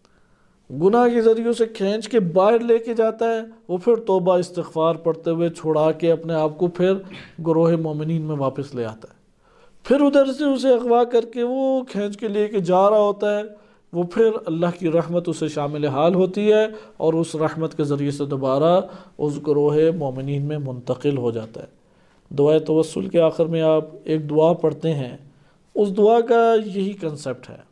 گناہ کے ذریعے سے کھینچ کے باہر لے کے جاتا ہے، وہ پھر توبہ استغفار پڑھتے ہوئے چھڑا کے اپنے آپ کو پھر گروہ مومنین میں واپس لے آتا ہے، پھر ادھر سے اسے اغوا کر کے وہ کھینچ کے لے کے جا رہا ہوتا ہے، وہ پھر اللہ کی رحمت اسے شامل حال ہوتی ہے اور اس رحمت کے ذریعے سے دوبارہ اس گروہ مومنین میں منتقل ہو جاتا ہے۔ دعائے توسل کے آخر میں آپ ایک دعا پڑھتے ہیں، اس دعا کا یہی کنسپٹ ہے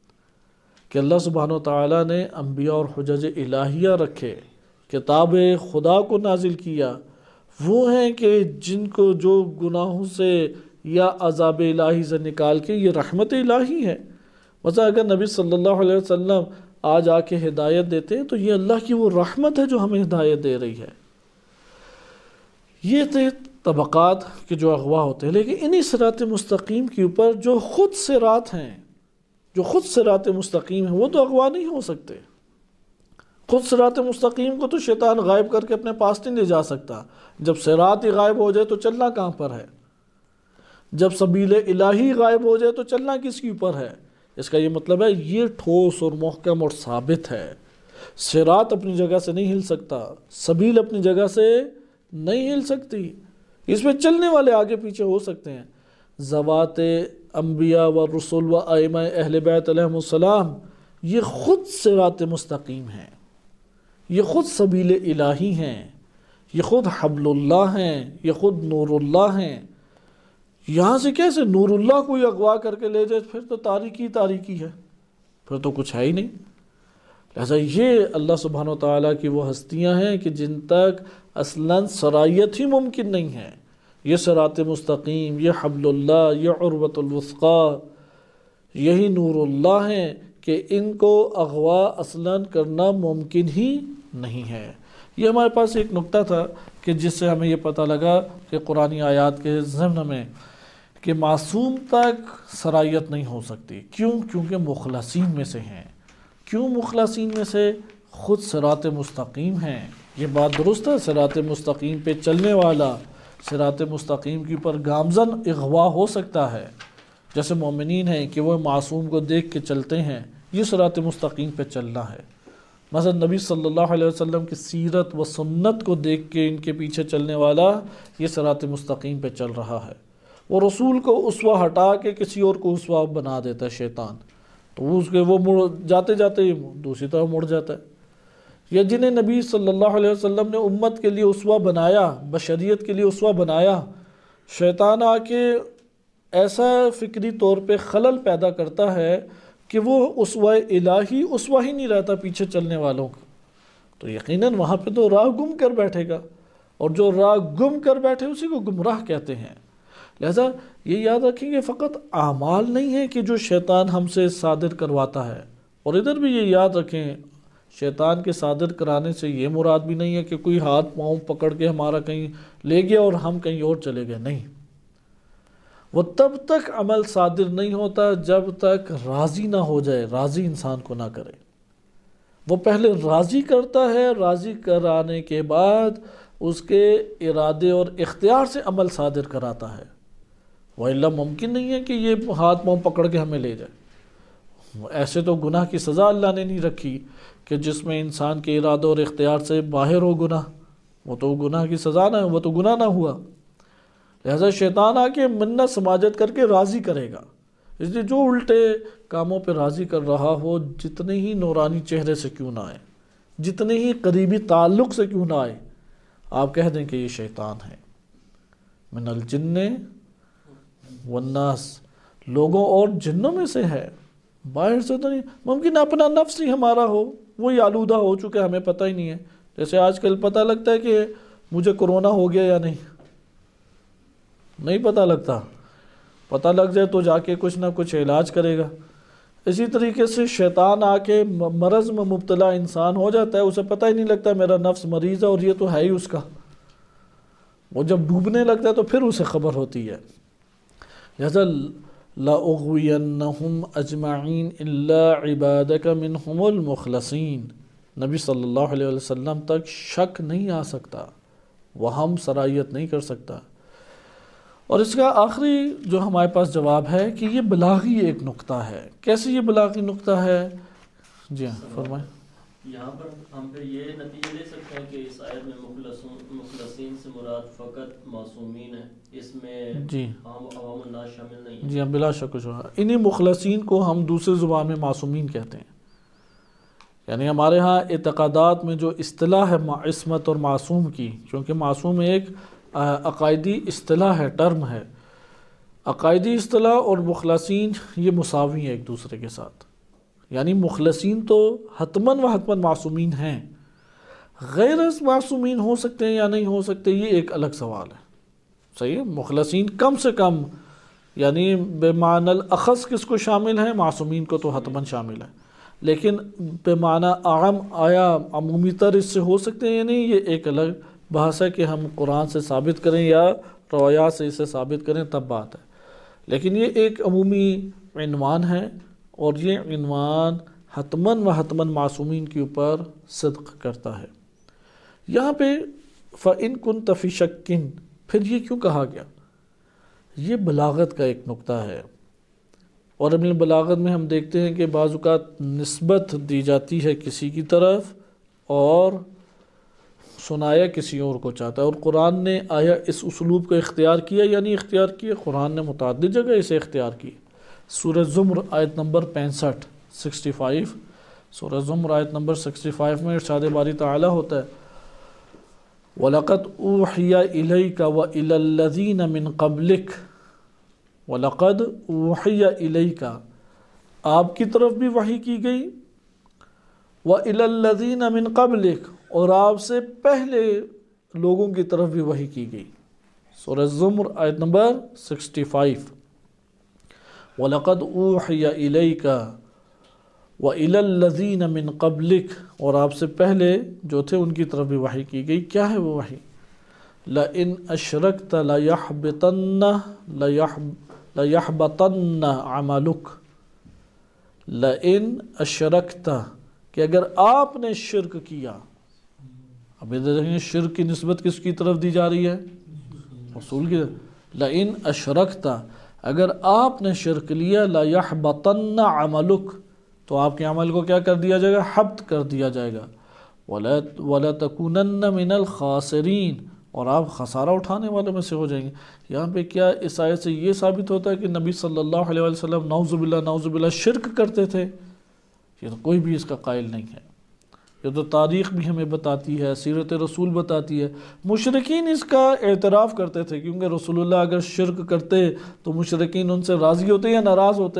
کہ اللہ سبحانہ و تعالیٰ نے انبیاء اور حجج الہیہ رکھے، کتاب خدا کو نازل کیا، وہ ہیں کہ جن کو جو گناہوں سے یا عذاب الہی سے نکال کے یہ رحمت الہی ہے۔ مثلا اگر نبی صلی اللہ علیہ وسلم آج آ کے ہدایت دیتے ہیں تو یہ اللہ کی وہ رحمت ہے جو ہمیں ہدایت دے رہی ہے۔ یہ تھے طبقات کے جو اغوا ہوتے ہیں، لیکن انہی صراط مستقیم کے اوپر جو خود صراط ہیں، جو خود صراط مستقیم ہیں، وہ تو اغوا نہیں ہو سکتے۔ خود صراط مستقیم کو تو شیطان غائب کر کے اپنے پاس نہیں لے جا سکتا۔ جب صراط ہی غائب ہو جائے تو چلنا کہاں پر ہے؟ جب سبیل الہی غائب ہو جائے تو چلنا کس کے اوپر ہے؟ اس کا یہ مطلب ہے یہ ٹھوس اور محکم اور ثابت ہے۔ صراط اپنی جگہ سے نہیں ہل سکتا، سبیل اپنی جگہ سے نہیں ہل سکتی، اس میں چلنے والے آگے پیچھے ہو سکتے ہیں۔ ذوات انبیاء و رسول و ائمہ اہل بیت علیہم السلام یہ خود صراط مستقیم ہیں، یہ خود سبیل الہی ہیں، یہ خود حبل اللہ ہیں، یہ خود نور اللہ ہیں۔ یہاں سے کیسے نور اللہ کو یہ اغوا کر کے لے جائے؟ پھر تو تاریکی تاریکی ہے، پھر تو کچھ ہے ہی نہیں۔ لہذا یہ اللہ سبحانہ و تعالیٰ کی وہ ہستیاں ہیں کہ جن تک اصلاً سرایت ہی ممکن نہیں ہے۔ یہ صراط مستقیم، یہ حبل اللہ، یہ عروۃ الوثقیٰ، یہی نور اللہ ہیں کہ ان کو اغوا اصلاً کرنا ممکن ہی نہیں ہے۔ یہ ہمارے پاس ایک نقطہ تھا کہ جس سے ہمیں یہ پتہ لگا کہ قرآنی آیات کے ضمن میں کہ معصوم تک سرایت نہیں ہو سکتی۔ کیوں؟ کیونکہ مخلصین میں سے ہیں۔ کیوں مخلصین میں سے؟ خود صراط مستقیم ہیں۔ یہ بات درست ہے، صراط مستقیم پہ چلنے والا، صراط مستقیم کے اوپر گامزن اغوا ہو سکتا ہے، جیسے مومنین ہیں کہ وہ معصوم کو دیکھ کے چلتے ہیں، یہ صراط مستقیم پہ چلنا ہے۔ مثلا نبی صلی اللہ علیہ وسلم کی سیرت و سنت کو دیکھ کے ان کے پیچھے چلنے والا یہ صراط مستقیم پہ چل رہا ہے۔ وہ رسول کو اسوہ ہٹا کے کسی اور کو اسوہ بنا دیتا ہے شیطان، تو اس کے وہ جاتے جاتے دوسری طرف مڑ جاتا ہے۔ یا جنہیں نبی صلی اللہ علیہ وسلم نے امت کے لیے اسوہ بنایا، بشریت کے لیے اسوہ بنایا، شیطان آ کے ایسا فکری طور پہ خلل پیدا کرتا ہے کہ وہ اسوہ الہی اسوہ ہی نہیں رہتا پیچھے چلنے والوں کا، تو یقیناً وہاں پہ تو راہ گم کر بیٹھے گا، اور جو راہ گم کر بیٹھے اسی کو گمراہ کہتے ہیں۔ لہذا یہ یاد رکھیں کہ فقط اعمال نہیں ہے کہ جو شیطان ہم سے صادر کرواتا ہے، اور ادھر بھی یہ یاد رکھیں شیطان کے صادر کرانے سے یہ مراد بھی نہیں ہے کہ کوئی ہاتھ پاؤں پکڑ کے ہمارا کہیں لے گیا اور ہم کہیں اور چلے گئے، نہیں۔ وہ تب تک عمل صادر نہیں ہوتا جب تک راضی نہ ہو جائے، راضی انسان کو نہ کرے۔ وہ پہلے راضی کرتا ہے، راضی کرانے کے بعد اس کے ارادے اور اختیار سے عمل صادر کراتا ہے۔ وَإِلَّا ممکن نہیں ہے کہ یہ ہاتھ پاؤں پکڑ کے ہمیں لے جائے۔ ایسے تو گناہ کی سزا اللہ نے نہیں رکھی کہ جس میں انسان کے ارادے اور اختیار سے باہر ہو گناہ، وہ تو گناہ کی سزا نہ، وہ تو گناہ نہ ہوا۔ لہذا شیطان آ کے منت سماجت کر کے راضی کرے گا، اس لیے جو الٹے کاموں پہ راضی کر رہا ہو، جتنے ہی نورانی چہرے سے کیوں نہ آئے، جتنے ہی قریبی تعلق سے کیوں نہ آئے، آپ کہہ دیں کہ یہ شیطان ہے۔ من الجن والناس، لوگوں اور جنوں میں سے ہے، باہر سے تو نہیں۔ ممکن اپنا نفس ہی ہمارا ہو، وہی آلودہ ہو چکے، ہمیں پتہ ہی نہیں ہے۔ جیسے آج کل پتہ لگتا ہے کہ مجھے کرونا ہو گیا یا نہیں پتہ لگتا، پتہ لگ جائے تو جا کے کچھ نہ کچھ علاج کرے گا۔ اسی طریقے سے شیطان آ کے مرض میں مبتلا انسان ہو جاتا ہے، اسے پتہ ہی نہیں لگتا میرا نفس مریض ہے، اور یہ تو ہے ہی اس کا۔ وہ جب ڈوبنے لگتا ہے تو پھر اسے خبر ہوتی ہے۔ لہذا لَأُغْوِيَنَّهُمْ أَجْمَعِينَ إِلَّا عِبَادَكَ مِنْهُمُ الْمُخْلَصِينَ۔ نبی صلی اللہ علیہ وسلم تک شک نہیں آ سکتا، وہم سرایت نہیں کر سکتا۔ اور اس کا آخری جو ہمارے پاس جواب ہے کہ یہ بلاغی ایک نقطہ ہے۔ کیسے یہ بلاغی نقطہ ہے؟ جی ہاں فرمائیں۔ یہاں پر ہم پھر یہ نتیجہ لے سکتے ہیں کہ اس آیت میں مخلصین سے مراد فقط معصومین ہیں، اس میں جی عوام الناس شامل نہیں ہیں۔ جی ہاں بلا شک و شبہ انہی مخلصین کو ہم دوسرے زبان میں معصومین کہتے ہیں۔ یعنی ہمارے ہاں اعتقادات میں جو اصطلاح ہے عصمت اور معصوم کی، کیونکہ معصوم ایک عقائدی اصطلاح ہے، ٹرم ہے، عقائدی اصطلاح اور مخلصین یہ مساوی ہیں ایک دوسرے کے ساتھ۔ یعنی مخلصین تو حتماً و حتماً معصومین ہیں، غیر معصومین ہو سکتے ہیں یا نہیں ہو سکتے یہ ایک الگ سوال ہے، صحیح ہے۔ مخلصین کم سے کم یعنی بے معنی الاخص کس کو شامل ہے؟ معصومین کو تو حتماً شامل ہے، لیکن بے معنی عام آیا عمومی تر اس سے ہو سکتے ہیں یا نہیں، یہ ایک الگ بحث ہے کہ ہم قرآن سے ثابت کریں یا روایات سے اسے ثابت کریں تب بات ہے۔ لیکن یہ ایک عمومی عنوان ہے اور یہ عنوان حتماً و حتماً معصومین کے اوپر صدق کرتا ہے۔ یہاں پہ فَإِن كُنتَ فِي شَكٍ پھر یہ کیوں کہا گیا؟ یہ بلاغت کا ایک نقطہ ہے، اور علم بلاغت میں ہم دیکھتے ہیں کہ بعض اوقات نسبت دی جاتی ہے کسی کی طرف اور سنایا کسی اور کو چاہتا ہے، اور قرآن نے آیا اس اسلوب کو اختیار کیا یا نہیں اختیار کیا؟ قرآن نے متعدد جگہ اسے اختیار کی۔ سورہ زمر آیت نمبر 65 سورہ زمر آیت نمبر 65 میں ارشاد باری تعالیٰ ہوتا ہے وَلَقَدْ أُوحِيَ إِلَيْكَ وَإِلَى الَّذِينَ مِن قَبْلِكَ وَلَقَدْ أُوحِيَ إِلَيْكَ آپ کی طرف بھی وحی کی گئی، وَإِلَى الَّذِينَ مِن قَبْلِكَ اور آپ سے پہلے لوگوں کی طرف بھی وحی کی گئی۔ سورہ زمر آیت نمبر 65 وَلَقَدْ أُوحِيَ إِلَيْكَ وَإِلَى الَّذِينَ مِن قَبْلِكَ اور آپ سے پہلے جو تھے ان کی طرف بھی وحی کی گئی۔ کیا ہے وہ وحی؟ لَإِنْ أَشْرَكْتَ لَيَحْبَطَنَّ عَمَلُكَ لَإِنْ أَشْرَكْتَ کہ اگر آپ نے شرک کیا، اب ادھر دیکھیں شرک کی نسبت کس کی طرف دی جا رہی ہے؟ رسول کی طرف۔ لَإِنْ أَشْرَكْتَ اگر آپ نے شرک لیا لَيَحْبَطَنَّ عَمَلُكَ تو آپ کے عمل کو کیا کر دیا جائے گا؟ حبط کر دیا جائے گا۔ وَلَتَكُونَنَّ مِنَ الْخَاسِرِينَ اور آپ خسارہ اٹھانے والوں میں سے ہو جائیں گے۔ یہاں پہ کیا اس آیت سے یہ ثابت ہوتا ہے کہ نبی صلی اللہ علیہ وسلم نعوذ باللہ شرک کرتے تھے؟ یہ تو کوئی بھی اس کا قائل نہیں ہے۔ یہ تو تاریخ بھی ہمیں بتاتی ہے، سیرت رسول بتاتی ہے۔ مشرکین اس کا اعتراف کرتے تھے، کیونکہ رسول اللہ اگر شرک کرتے تو مشرکین ان سے راضی ہوتے یا ناراض ہوتے؟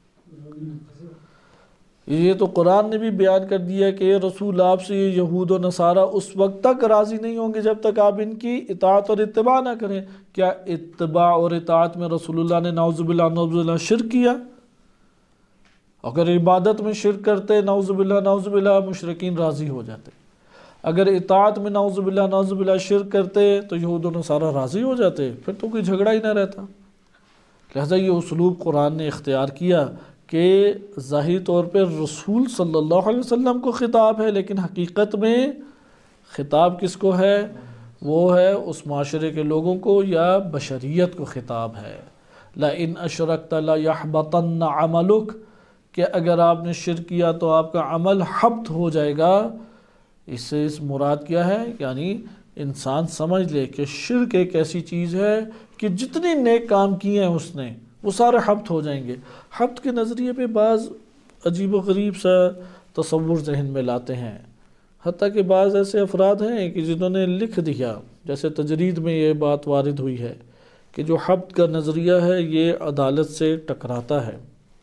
یہ تو قرآن نے بھی بیان کر دیا کہ رسول آپ سے یہ یہود و نصارہ اس وقت تک راضی نہیں ہوں گے جب تک آپ ان کی اطاعت اور اتباع نہ کریں۔ کیا اتباع اور اطاعت میں رسول اللہ نے نعوذ باللہ شرک کیا؟ اگر عبادت میں شرک کرتے نعوذ باللہ مشرکین راضی ہو جاتے، اگر اطاعت میں نعوذ باللہ شرک کرتے تو یہود و نصارہ راضی ہو جاتے، پھر تو کوئی جھگڑا ہی نہ رہتا۔ لہذا یہ اسلوب قرآن نے اختیار کیا کہ ظاہری طور پہ رسول صلی اللہ علیہ وسلم کو خطاب ہے، لیکن حقیقت میں خطاب کس کو ہے؟ وہ ہے اس معاشرے کے لوگوں کو یا بشریت کو خطاب ہے۔ لَإِنْ أَشْرَكْتَ لَيَحْبَطَنَّ عَمَلُكَ کہ اگر آپ نے شرک کیا تو آپ کا عمل حبط ہو جائے گا۔ اس سے مراد کیا ہے؟ یعنی انسان سمجھ لے کہ شرک ایک ایسی چیز ہے کہ جتنے نیک کام کیے ہیں اس نے وہ سارے حبط ہو جائیں گے۔ حبط کے نظریے پہ بعض عجیب و غریب سا تصور ذہن میں لاتے ہیں، حتیٰ کہ بعض ایسے افراد ہیں کہ جنہوں نے لکھ دیا، جیسے تجرید میں یہ بات وارد ہوئی ہے کہ جو حبط کا نظریہ ہے یہ عدالت سے ٹکراتا ہے۔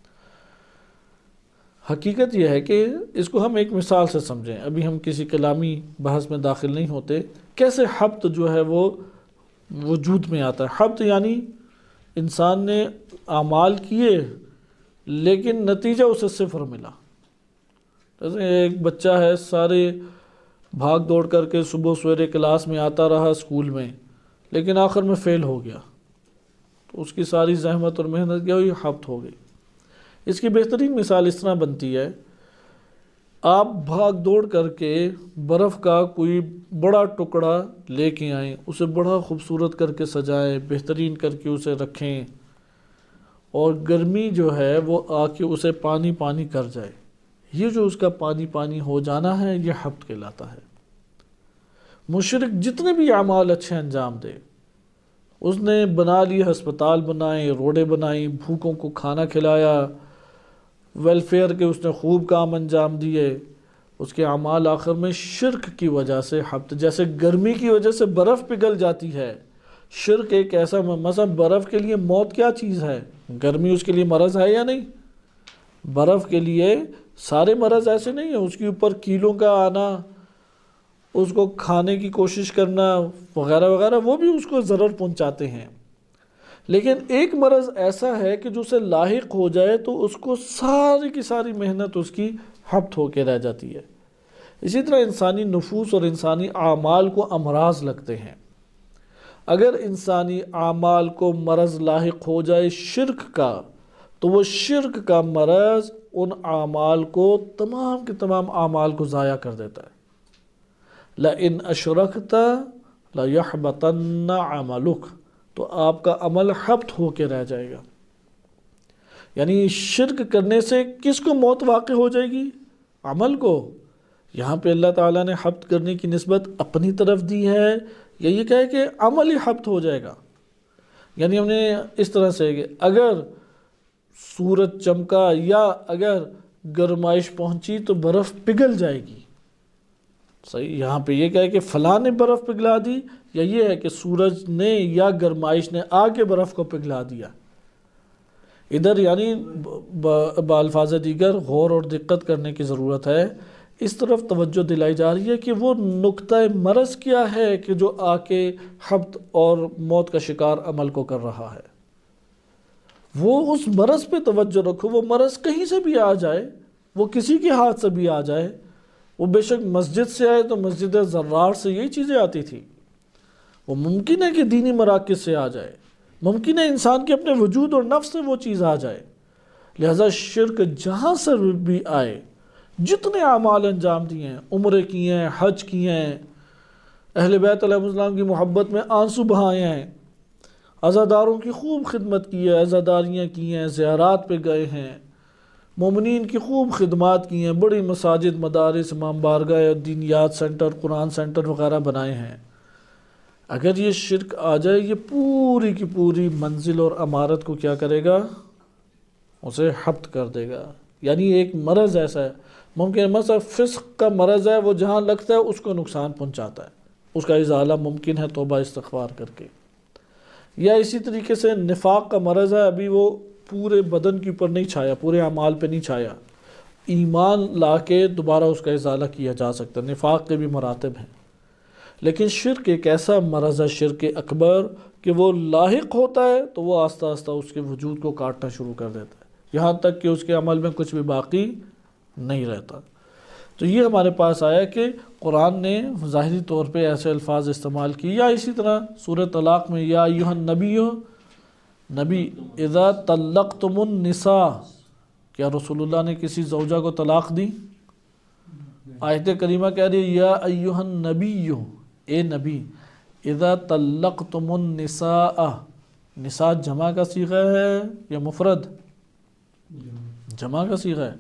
حقیقت یہ ہے کہ اس کو ہم ایک مثال سے سمجھیں، ابھی ہم کسی کلامی بحث میں داخل نہیں ہوتے۔ کیسے حبط جو ہے وہ وجود میں آتا ہے؟ حبط یعنی انسان نے اعمال کیے لیکن نتیجہ اسے صفر ملا۔ جیسے ایک بچہ ہے، سارے بھاگ دوڑ کر کے صبح سویرے کلاس میں آتا رہا اسکول میں، لیکن آخر میں فیل ہو گیا، تو اس کی ساری زحمت اور محنت کیا ہوئی؟ حبط ہو گئی۔ اس کی بہترین مثال اس طرح بنتی ہے، آپ بھاگ دوڑ کر کے برف کا کوئی بڑا ٹکڑا لے کے آئیں، اسے بڑا خوبصورت کر کے سجائیں، بہترین کر کے اسے رکھیں، اور گرمی جو ہے وہ آ کے اسے پانی پانی کر جائے، یہ جو اس کا پانی پانی ہو جانا ہے یہ حبط کہلاتا ہے۔ مشرک جتنے بھی اعمال اچھے انجام دے، اس نے بنا لیے، ہسپتال بنائے، روڈیں بنائیں، بھوکوں کو کھانا کھلایا، ویلفیئر کے اس نے خوب کام انجام دیے، اس کے اعمال آخر میں شرک کی وجہ سے حبط، جیسے گرمی کی وجہ سے برف پگھل جاتی ہے، شرک ایک ایسا مثلا برف کے لیے موت کیا چیز ہے؟ گرمی اس کے لیے مرض ہے یا نہیں؟ برف کے لیے سارے مرض ایسے نہیں ہیں، اس کے اوپر کیلوں کا آنا، اس کو کھانے کی کوشش کرنا وغیرہ وغیرہ، وہ بھی اس کو ضرر پہنچاتے ہیں۔ لیکن ایک مرض ایسا ہے کہ جو اسے لاحق ہو جائے تو اس کو ساری کی ساری محنت اس کی حبت ہو کے رہ جاتی ہے۔ اسی طرح انسانی نفوس اور انسانی اعمال کو امراض لگتے ہیں۔ اگر انسانی اعمال کو مرض لاحق ہو جائے شرک کا، تو وہ شرک کا مرض ان اعمال کو، تمام کے تمام اعمال کو ضائع کر دیتا ہے۔ لَإِنْ أَشْرَكْتَ لَيَحْبَطَنَّ عَمَلُكَ، تو آپ کا عمل حبط ہو کے رہ جائے گا۔ یعنی شرک کرنے سے کس کو موت واقع ہو جائے گی؟ عمل کو۔ یہاں پہ اللہ تعالیٰ نے حبط کرنے کی نسبت اپنی طرف دی ہے، یا یہ کہے کہ عمل ہی حبط ہو جائے گا۔ یعنی ہم نے اس طرح سے کہ اگر سورج چمکا یا اگر گرمائش پہنچی تو برف پگھل جائے گی، صحیح؟ یہاں پہ یہ کہے کہ فلاں نے برف پگھلا دی، یا یہ ہے کہ سورج نے یا گرمائش نے آ کے برف کو پگھلا دیا۔ ادھر یعنی بالفاظ دیگر غور اور دقت کرنے کی ضرورت ہے۔ اس طرف توجہ دلائی جا رہی ہے کہ وہ نقطہ مرض کیا ہے کہ جو آ کے حبط اور موت کا شکار عمل کو کر رہا ہے۔ وہ اس مرض پہ توجہ رکھو۔ وہ مرض کہیں سے بھی آ جائے، وہ کسی کے ہاتھ سے بھی آ جائے، وہ بے شک مسجد سے آئے تو مسجد زرار سے یہی چیزیں آتی تھی، وہ ممکن ہے کہ دینی مراکز سے آ جائے، ممکن ہے انسان کے اپنے وجود اور نفس سے وہ چیز آ جائے۔ لہذا شرک جہاں سے بھی آئے، جتنے اعمال انجام دیے ہیں، عمرے کیے ہیں، حج کیے ہیں، اہل بیت علیہ السلام کی محبت میں آنسو بہائے ہیں، عزاداروں کی خوب خدمت کی ہے، عزاداریاں کی ہیں، زیارات پہ گئے ہیں، مومنین کی خوب خدمات کی ہیں، بڑی مساجد، مدارس، امام بارگاہ، دینیات سینٹر، قرآن سینٹر وغیرہ بنائے ہیں۔ اگر یہ شرک آ جائے، یہ پوری کی پوری منزل اور عمارت کو کیا کرے گا؟ اسے حبط کر دے گا۔ یعنی ایک مرض ایسا ہے، ممکن مثلا فسق کا مرض ہے، وہ جہاں لگتا ہے اس کو نقصان پہنچاتا ہے، اس کا ازالہ ممکن ہے توبہ استغفار کر کے۔ یا اسی طریقے سے نفاق کا مرض ہے، ابھی وہ پورے بدن کے اوپر نہیں چھایا، پورے اعمال پہ نہیں چھایا، ایمان لا کے دوبارہ اس کا ازالہ کیا جا سکتا ہے۔ نفاق کے بھی مراتب ہیں۔ لیکن شرک ایک ایسا مرض ہے، شرک اکبر، کہ وہ لاحق ہوتا ہے تو وہ آہستہ آہستہ اس کے وجود کو کاٹنا شروع کر دیتا ہے، یہاں تک کہ اس کے عمل میں کچھ بھی باقی نہیں رہتا۔ تو یہ ہمارے پاس آیا کہ قرآن نے ظاہری طور پہ ایسے الفاظ استعمال کی، یا اسی طرح سورہ طلاق میں یا ایھا النبی، نبی اذا طلقتم النساء، کیا رسول اللہ نے کسی زوجہ کو طلاق دی؟ آیت کریمہ کہہ رہی ہے یا ایھا النبی، اے نبی، اذا طلقتم النساء، نساء جمع کا صیغہ ہے یا مفرد؟ جمع کا صیغہ ہے۔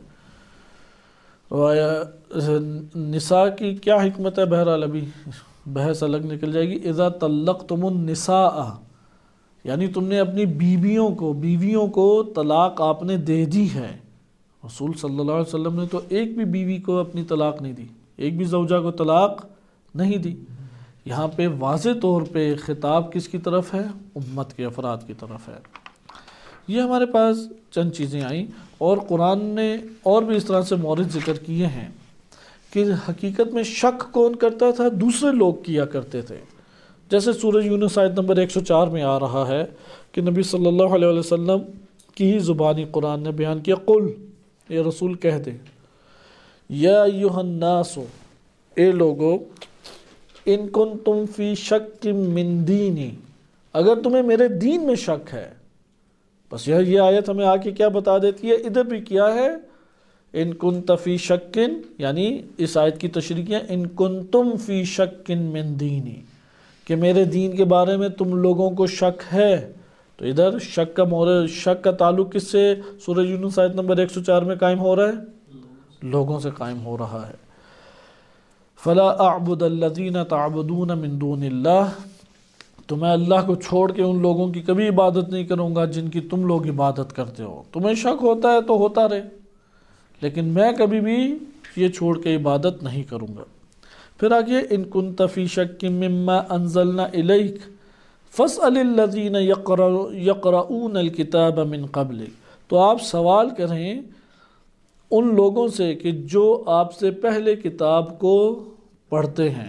نساء کی کیا حکمت ہے؟ بہرحال ابھی بحث الگ نکل جائے گی۔ اذا طلقتم النساء، یعنی تم نے اپنی بیویوں کو طلاق آپ نے دے دی ہے۔ رسول صلی اللہ علیہ وسلم نے تو ایک بھی بیوی کو اپنی طلاق نہیں دی، ایک بھی زوجہ کو طلاق نہیں دی۔ یہاں پہ واضح طور پہ خطاب کس کی طرف ہے؟ امت کے افراد کی طرف ہے۔ یہ ہمارے پاس چند چیزیں آئیں، اور قرآن نے اور بھی اس طرح سے مورد ذکر کیے ہیں کہ حقیقت میں شک کون کرتا تھا؟ دوسرے لوگ کیا کرتے تھے۔ جیسے سورہ یونس آیت نمبر 104 میں آ رہا ہے کہ نبی صلی اللہ علیہ وسلم کی ہی زبانی قرآن نے بیان کیا، قل، اے رسول کہہ دے، یا ایھا الناس، اے لوگو، ان کنتم فی شک من دینی، اگر تمہیں میرے دین میں شک ہے۔ بس یہ آیت ہمیں آ کے کیا بتا دیتی ہے؟ ادھر بھی کیا ہے؟ ان کنت فی شک، یعنی اس آیت کی تشریح کیا، ان کنتم فی شک من دینی، کہ میرے دین کے بارے میں تم لوگوں کو شک ہے۔ تو ادھر شک کا تعلق کس سے سورہ یونس آیت نمبر 104 میں قائم ہو رہا ہے؟ لوگوں سے قائم ہو رہا ہے۔ فلا اعبد الذین تعبدون من دون اللہ، تو میں اللہ کو چھوڑ کے ان لوگوں کی کبھی عبادت نہیں کروں گا جن کی تم لوگ عبادت کرتے ہو۔ تمہیں شک ہوتا ہے تو ہوتا رہے، لیکن میں کبھی بھی یہ چھوڑ کے عبادت نہیں کروں گا۔ پھر آگے ان کنت فی شک مما انزلنا الیک فاسأل الذین یقرؤون الکتاب من قبلک، تو آپ سوال کریں ان لوگوں سے کہ جو آپ سے پہلے کتاب کو پڑھتے ہیں،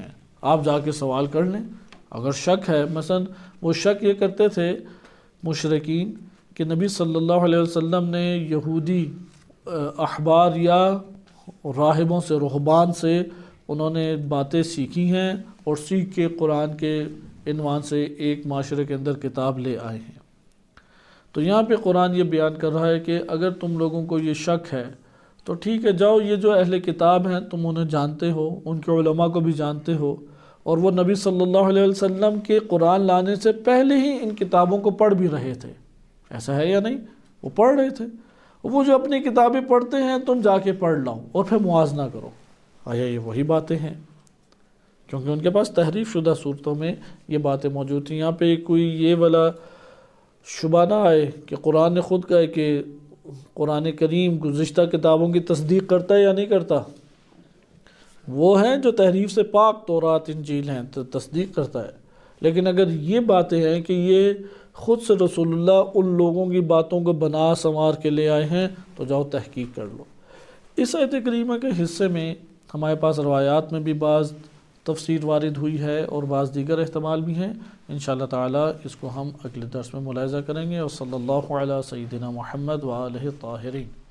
آپ جا کے سوال کر لیں۔ اگر شک ہے، مثلا وہ شک یہ کرتے تھے مشرکین کہ نبی صلی اللہ علیہ وسلم نے یہودی احبار یا راہبوں سے، رہبان سے انہوں نے باتیں سیکھی ہیں اور سیکھ کے قرآن کے عنوان سے ایک معاشرے کے اندر کتاب لے آئے ہیں۔ تو یہاں پہ قرآن یہ بیان کر رہا ہے کہ اگر تم لوگوں کو یہ شک ہے تو ٹھیک ہے، جاؤ یہ جو اہل کتاب ہیں تم انہیں جانتے ہو، ان کے علماء کو بھی جانتے ہو، اور وہ نبی صلی اللہ علیہ وسلم کے قرآن لانے سے پہلے ہی ان کتابوں کو پڑھ بھی رہے تھے، ایسا ہے یا نہیں؟ وہ پڑھ رہے تھے، وہ جو اپنی کتابیں پڑھتے ہیں تم جا کے پڑھ لاؤ اور پھر موازنہ کرو، آیا یہ وہی باتیں ہیں؟ کیونکہ ان کے پاس تحریف شدہ صورتوں میں یہ باتیں موجود تھیں۔ یہاں پہ کوئی یہ والا شبہ نہ آئے کہ قرآن نے خود کہا ہے کہ قرآن کریم گزشتہ کتابوں کی تصدیق کرتا ہے یا نہیں کرتا؟ وہ ہیں جو تحریف سے پاک، تورات انجیل ہیں، تو تصدیق کرتا ہے۔ لیکن اگر یہ باتیں ہیں کہ یہ خود سے رسول اللہ ان لوگوں کی باتوں کو بنا سنوار کے لے آئے ہیں تو جاؤ تحقیق کر لو۔ اس آیت کریمہ کے حصے میں ہمارے پاس روایات میں بھی بعض تفسیر وارد ہوئی ہے اور بعض دیگر احتمال بھی ہیں۔ انشاءاللہ تعالی اس کو ہم اگلے درس میں ملاحظہ کریں گے، اور صلی اللہ علیہ سیدنا محمد وآلہ الطاہرین۔